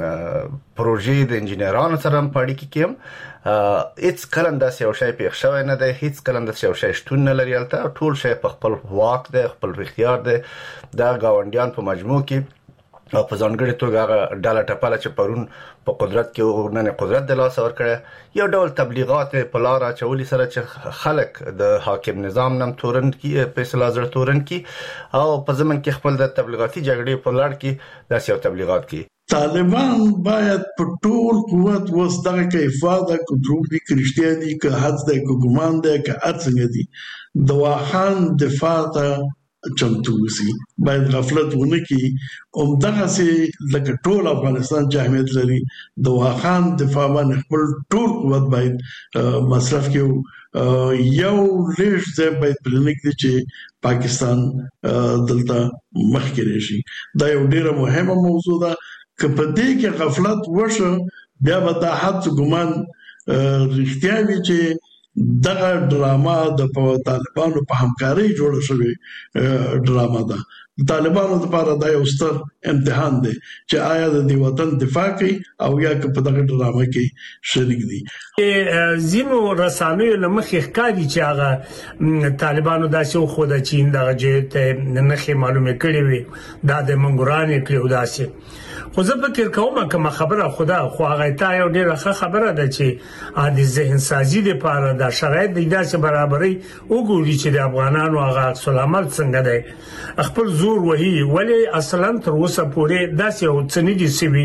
[SPEAKER 5] پروژې د انجینرانو سره په اړیکه کې هیڅ کله داسې یو شی پیښ شوی نه دی هیڅ کله داسې یو شی شتون نه لري البته ټول شی په خپل واک دی خپل اختیار دی د گاونډیان په مجموع کې او په ځانګړي توګه هغه ډاله ټپله چې پرون په قدرت کې نن قدرت د لاس ورکړه یو ډول تبلیغات په لار اچولي سره چې خلک د حاکم نظام نم تورن کې په اصطلاح زړه تورن کې او په ځمن کې خپل د تبلیغاتي جګړې په لړ کې داسې یو تبلیغات کوي.
[SPEAKER 11] طالبان باید په ټول قوت وسدغه کې افاده کنټرول دي کرشتیا دي که حد د ګومان ده که څنګه دي د واخان دفاع ته چمتو وسی باید غفلت ونه کی دغه سي لکه ټول افغانستان چې اهمیت لري د واخان دفاع باندې خپل ټول قوت باید مصرف کیو یو لیش ځای باید پلانیک دي چې پاکستان دلته مخکې راشي. دا یو ډیره مهمه موضوع ده که په دې کې غفلت وشو بیا به دا حد ګمان رښتیا وي چې دغه ډراما د طالبانو په همکاري جوړه شوې ډراما ده. طالبانو لپاره دا یو ستر امتحان دی چې آیا د دې وطن دفاع کوي او یا په دغه ډراما کې شریک دي.
[SPEAKER 1] زینو رسانوي لمخې ښکاري چې هغه طالبانو داسې خو د چین دغه جهت نه معلومه کړې وي دا د منګورانې کړو داسې خو زه فکر کوم کومه خبره خدا خو هغه ته یو ډیره ښه خبره ده چې عادي ذهن سازي لپاره د شرایط د داسې برابرۍ وګوري چې د افغانانو هغه عکس العمل څنګه دی خپل زور وهي ولی اصلا تر اوسه پورې داسې یو څه نه دي سوي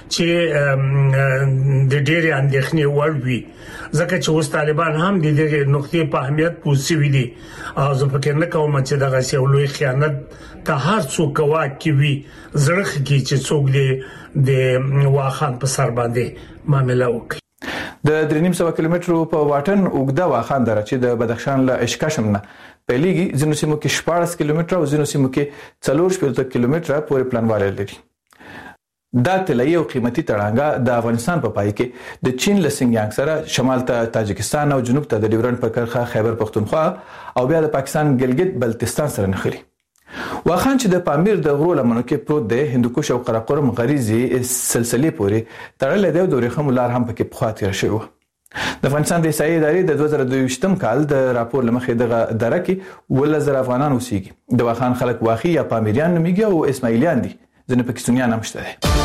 [SPEAKER 1] چې د ډیره اندېښنې وړ وي ځکه چې اوس طالبان هم د دې نقطې په اهمیت پوښتنه دي او زه فکر نه کوم چې دغه یو لوی خیانت ته هر څوک واکي وي زړه کې چې څوک د واخان په سر باندې معاملې وکړي.
[SPEAKER 7] د 3.5 کیلومترو په واټن اوږده واخان دره چې د بدخشان له اشکاشم نه پیلېږي ځینو سیمو کې 14 کیلومتره او ځینو سیمو کې 4 کیلومتره پورې پلانواله لري. دا طلایي او قیمتي تړانګه د افغانستان په پای کې د چین له سنگیانګ سره شمال ته تاجکستان او جنوب ته د ډیورنډ په کرښه خیبر پختونخوا او بیا د پاکستان ګلګت بلتستان سره نښلي. واخان چې د پامیر د غرو لمنو کې پروت دی هندوکش او قراقرم غریزي سلسله پورې تړلې دی او د ورېخم لار هم پکې پخوا تیر شوی. د افغانستان د احصایې ادارې د 2022م کال د راپور لمخې دغه دره کې 1,000 افغانان اوسېږي. د واخان خلک واخي یا پامیریان نومېږي او اسماعیلیان دي. ځینې پکې سنیان هم شته دي.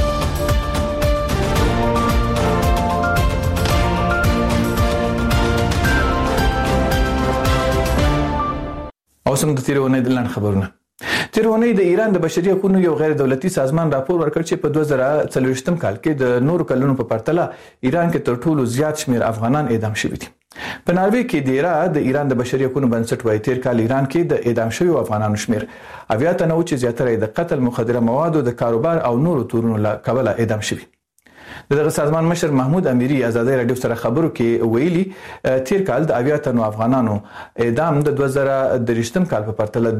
[SPEAKER 7] او سم د تیرونې د لاند خبرونه. تیرونې د ایران د بشري حقوقو یو غیر دولتي سازمان راپور ورکړ چې په 2024م کال کې د نورو کلونو په پرتله ایران کې تر ټولو زیات شمیر افغانان اعدام شوي دي. په ناروې کې د ایران د بشري حقوقو بنسټ وايي تیر کال ایران کې د اعدام شویو افغانانو شمیر 80 تنه و چې زیاتره د قتل، مخدره موادو د کاروبار او نورو تورونو له کبله اعدام شوي. دغه سازمان مشر محمود امیری ازادي رادیو سره خبرو کې ویلي تیر کال د 80 تنو افغانانو اعدام د 2023م کال په پرتله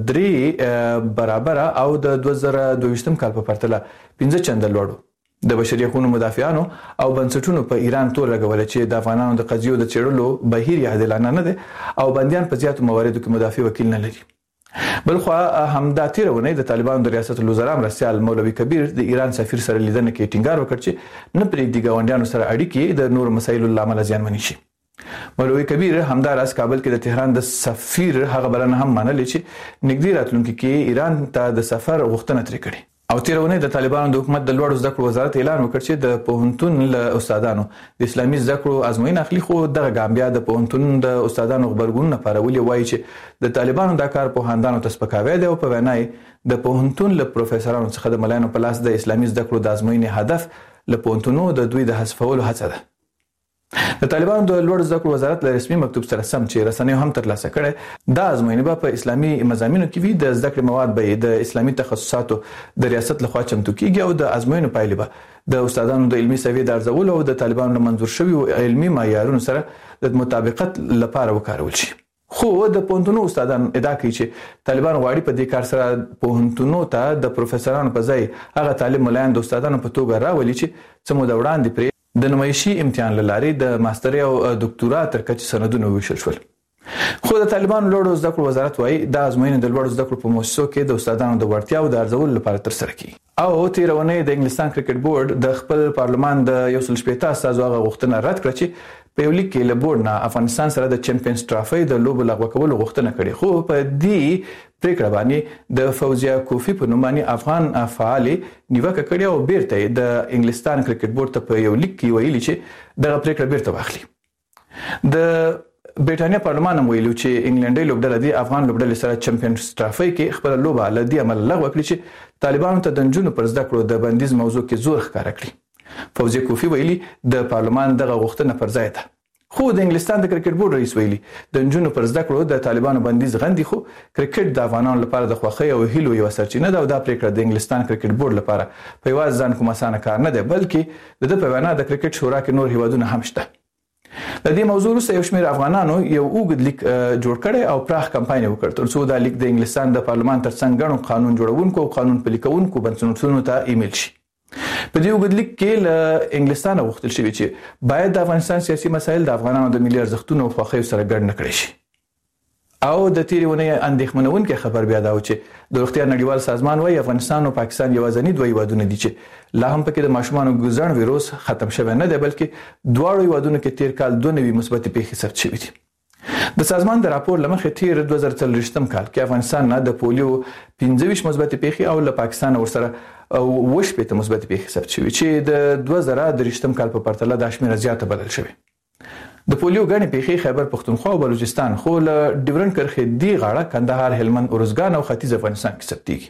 [SPEAKER 7] 3 برابر او د 2022م کال په پرتله 15 چنده لوړ. د بشري حقوقو مدافعانو او بنسټونو په ایران تور لګول چې د افغانانو د قضیو د چیرلو بهیر عادلانه نه دي او بنديان په زیاتو مواردو کې مدافع وکیل نه لري. بلخو همدا تیرونه د طالبانو د ریاست الوزرا مرستيال مولوي کبیر د ایران سفیر سره لیدنه کې ټینګار وکړ چې نه پرېږدي ګاونډیانو سره اړیکې د نور مسایلو لامل زیانمن شي. مولوي کبیر همدا راز کابل کې د تهران د سفیر هغه بلنه هم منلې چې نږدې راتلونکي کې ایران ته د سفر غوښتنه ترې کړې. او تیرونه د طالبانو د حکومت د لوړو زده کړو وزارت اعلان وکړ چې د پوهنتون له استادانو د اسلامي زده کړو ازموینه اخلي. خو دغه ګامبیا د پوهنتون د استادانو خبرګون لپاره ولې وایي چې د طالبانو د کار پوهاندانو تسپکاوی دی او په وینای د پوهنتون له پروفیسورانو څخه د ملایانو په لاس د اسلامي زده کړو د ازموینې هدف له پوهنتونو د دوی د حذفولو هڅه ده. د طالبانو د لوړ زده کړو وزارت له رسمي مکتوب سره سم چې رسنیو هم ترلاسه کړي دا ازموینه په اسلامي مضامینو کې وي. د زده کړې مواد به د اسلامي تخصصاتو د ریاست لخوا چمتو کیږي او د ازموینو پایلې به د استادانو د علمي سوي د ارزولو او د طالبانو منظور شوی علمي معیارونو سره د مطابقت لپاره وکارول شي. خو د پوهنتونو استادان ادعا کوي چې طالبان غواړي په دې کار سره پوهنتونو ته د پروفیسورانو په ځای هغه طالب ملایان د استادانو په توګه راولي چې څه مو د وړاندې پرې د نمایشي امتحان لارې د ماستر او ډاکټورا تر کچې سندونه ویشل شول. خو د طالبان لوړو زده کړو وزارت وايي دا ازموینه د لوړو زده کړو په مؤسسو کې د استادانو د وړتیاو د ارزولو لپاره ترسره کیږي. او تیرونه د انګلستان کرکټ بورډ د خپل پارلمان د 180 استازو هغه غوښتنه رد کړه چې په یو لیک کې له بورډ نه افغانستان سره د چمپیونز ټرافي د لوبو لغوه کولو غوښتنه کړې. خو په دې پریکړه باندې د فوزیا کوفی په نوم باندې افغان فعال نیوکه کړې او بیرته د انګلستان کرکټ بورډ ته په یو لیک کې ویلي چې دغه پریکړه بیرته واخلي. د برېټانیا پارلمان هم ویلو چې انګلندي لوبډله د افغان لوبډلې سره چمپیونز ټرافي کې خپل لوبه لدی عمل لغوه کړی چې طالبانو ته د نجونو پر زده کړو د بندیز موضوع کې زور ښکارا کړی. فوزیا کوفی ویلي د پارلمان دغه غوښتنه پر ځای ده. خو د انګلستان د کرکټ بورډ رئیس ویلي د نجونو پر زده کړو د طالبانو بندیز غندي. خو کرکټ د افغانانو لپاره د خوښۍ او هیلو یو سرچینه ده او دا پریکړه د انګلستان کرکټ بورډ لپاره په یوازې ځان کوم اسانه کار نه دی بلکې د په وینا د کرکټ شورا کې نور هیوادونه هم شته. د دې موضوع سره یو شمېر افغانانو یو اوږد لیک جوړ کړي او پراخ کمپاین وکړ ترڅو دا لیک د انګلستان د پارلمان ترڅنګ غنو قانون جوړونکو او قانون پلي کوونکو بنسټونو ته ایمیل شي. په دې اوږد لیک کې له انګلستان غوښتل شوی چې باید د افغانستان سیاسي مسایل د افغانانو د ملي ارزښتونو او خوښیو سره ګډ نه کړي شي. او د تیرونه اندېښمنونکې خبر بیا دا و چې د روغتیا نړیوال سازمان وايي افغانستان او پاکستان یوازینی دوه هیوادونه دي چې لا هم پکې د ماشومانو ګزړن ویروس ختم شوی نه دی بلکې دواړو هیوادونو کې تیر کال 2 نوي مثبت پیښې ثبت شوې دي. د سازمان د راپور لمخې تیر 2023م کال کې افغانستان نه د پولیو 15 مثبت پیښې او له پاکستان ورسره وشپېته مثبت پیښې ثبت شوې چې د 2023م کال په پرتله د شمېر زیاته بلل شوې. د پولیو غني پیښې خیبر پختونخوا او بلوچستان خو له ډیورنډ کرښې دی غاړه کندهار، هلمند، ارزګان او ختیځ افغانستان کې ثبتېږي.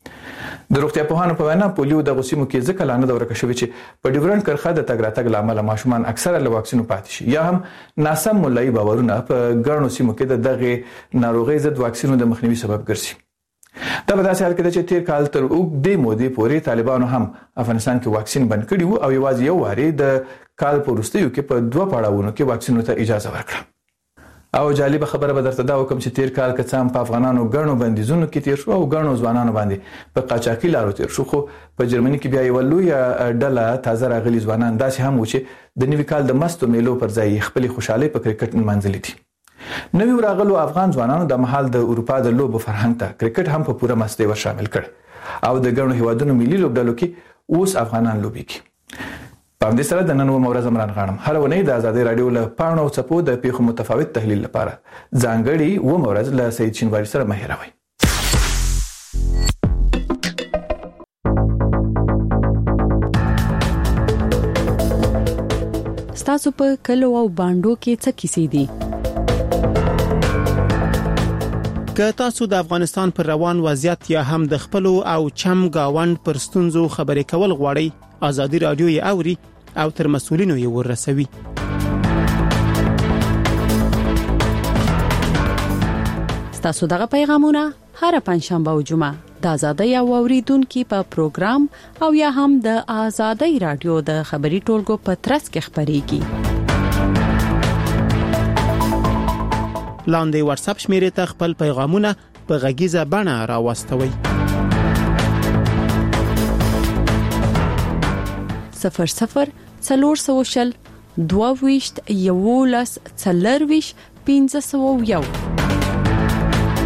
[SPEAKER 7] د روغتیا پوهانو په وینا پولیو د غوسیمو کې ځکه لانه د ورکه شوی چې په ډیورنډ کرښه د تګ راتګ لامل ماشومان اکثره له واکسینو پاتې شي یا هم ناسم مولای باورونه په ګڼو سیمو کې د دغه ناروغي ضد واکسینو د مخنیوي سبب ګرځي. دا په داسې حال کې چې تیر کال تر اوږدې مودې پورې طالبانو هم افغانستان کې واکسین بند کړی وو او یوازې یو واري د کال په وروستیو کې په 2 پړاوونو کې واکسینو ته اجازه ورکړه. او جالب خبره به درته دا وکم چې تیر کال کڅام په افغانانو غنو بندیزونو کې تیر شو او غنو ځوانانو باندې په قاچاقي لارو تیر شو. خو په جرمني کې بیا یو لوی ډله تازه راغلي ځوانان داسې هم و چې د نوي کال د مستو میلو پر ځای خپل خوشاله په کرکټ منځلي دي. نوی راغلو افغان ځوانانو د محل د اروپا د لوبو فرهنګ ته کرکټ هم په پوره مستي ور شامل کړ او د غنو هیوادونو ملي لوبډلو کې اوس افغانان لوبي کوي. په دې سره د نن مورز عمران غانم هر ونی د آزادۍ رادیو له پاڼو چپو د پیښو متفاوت تحلیل لپاره ځانګړي و مورز له سید شینواری سره مهیروي.
[SPEAKER 6] ستاسو په کلو او باندو کې څه کیسې دي؟
[SPEAKER 16] که تاسو د افغانستان پر روان وضعیت یا هم د خپل او چم گاوند پر ستونزو خبرې کول غواړئ، آزادي رادیو یې اوري او تر مسؤلینو یې ورسوي.
[SPEAKER 6] ستاسو دغه پیغامونه هر پنځشنبه او جمعه د آزادۍ اوریدونکو په پروګرام او یا هم د آزادۍ رادیو د خبري ټولګو په ترڅ کې خبريږي.
[SPEAKER 16] لاندې واتس اپ شمیرې ته خپل پیغامونه په غږیزه بڼه راوستوئ.
[SPEAKER 6] 00 420 12 11 1501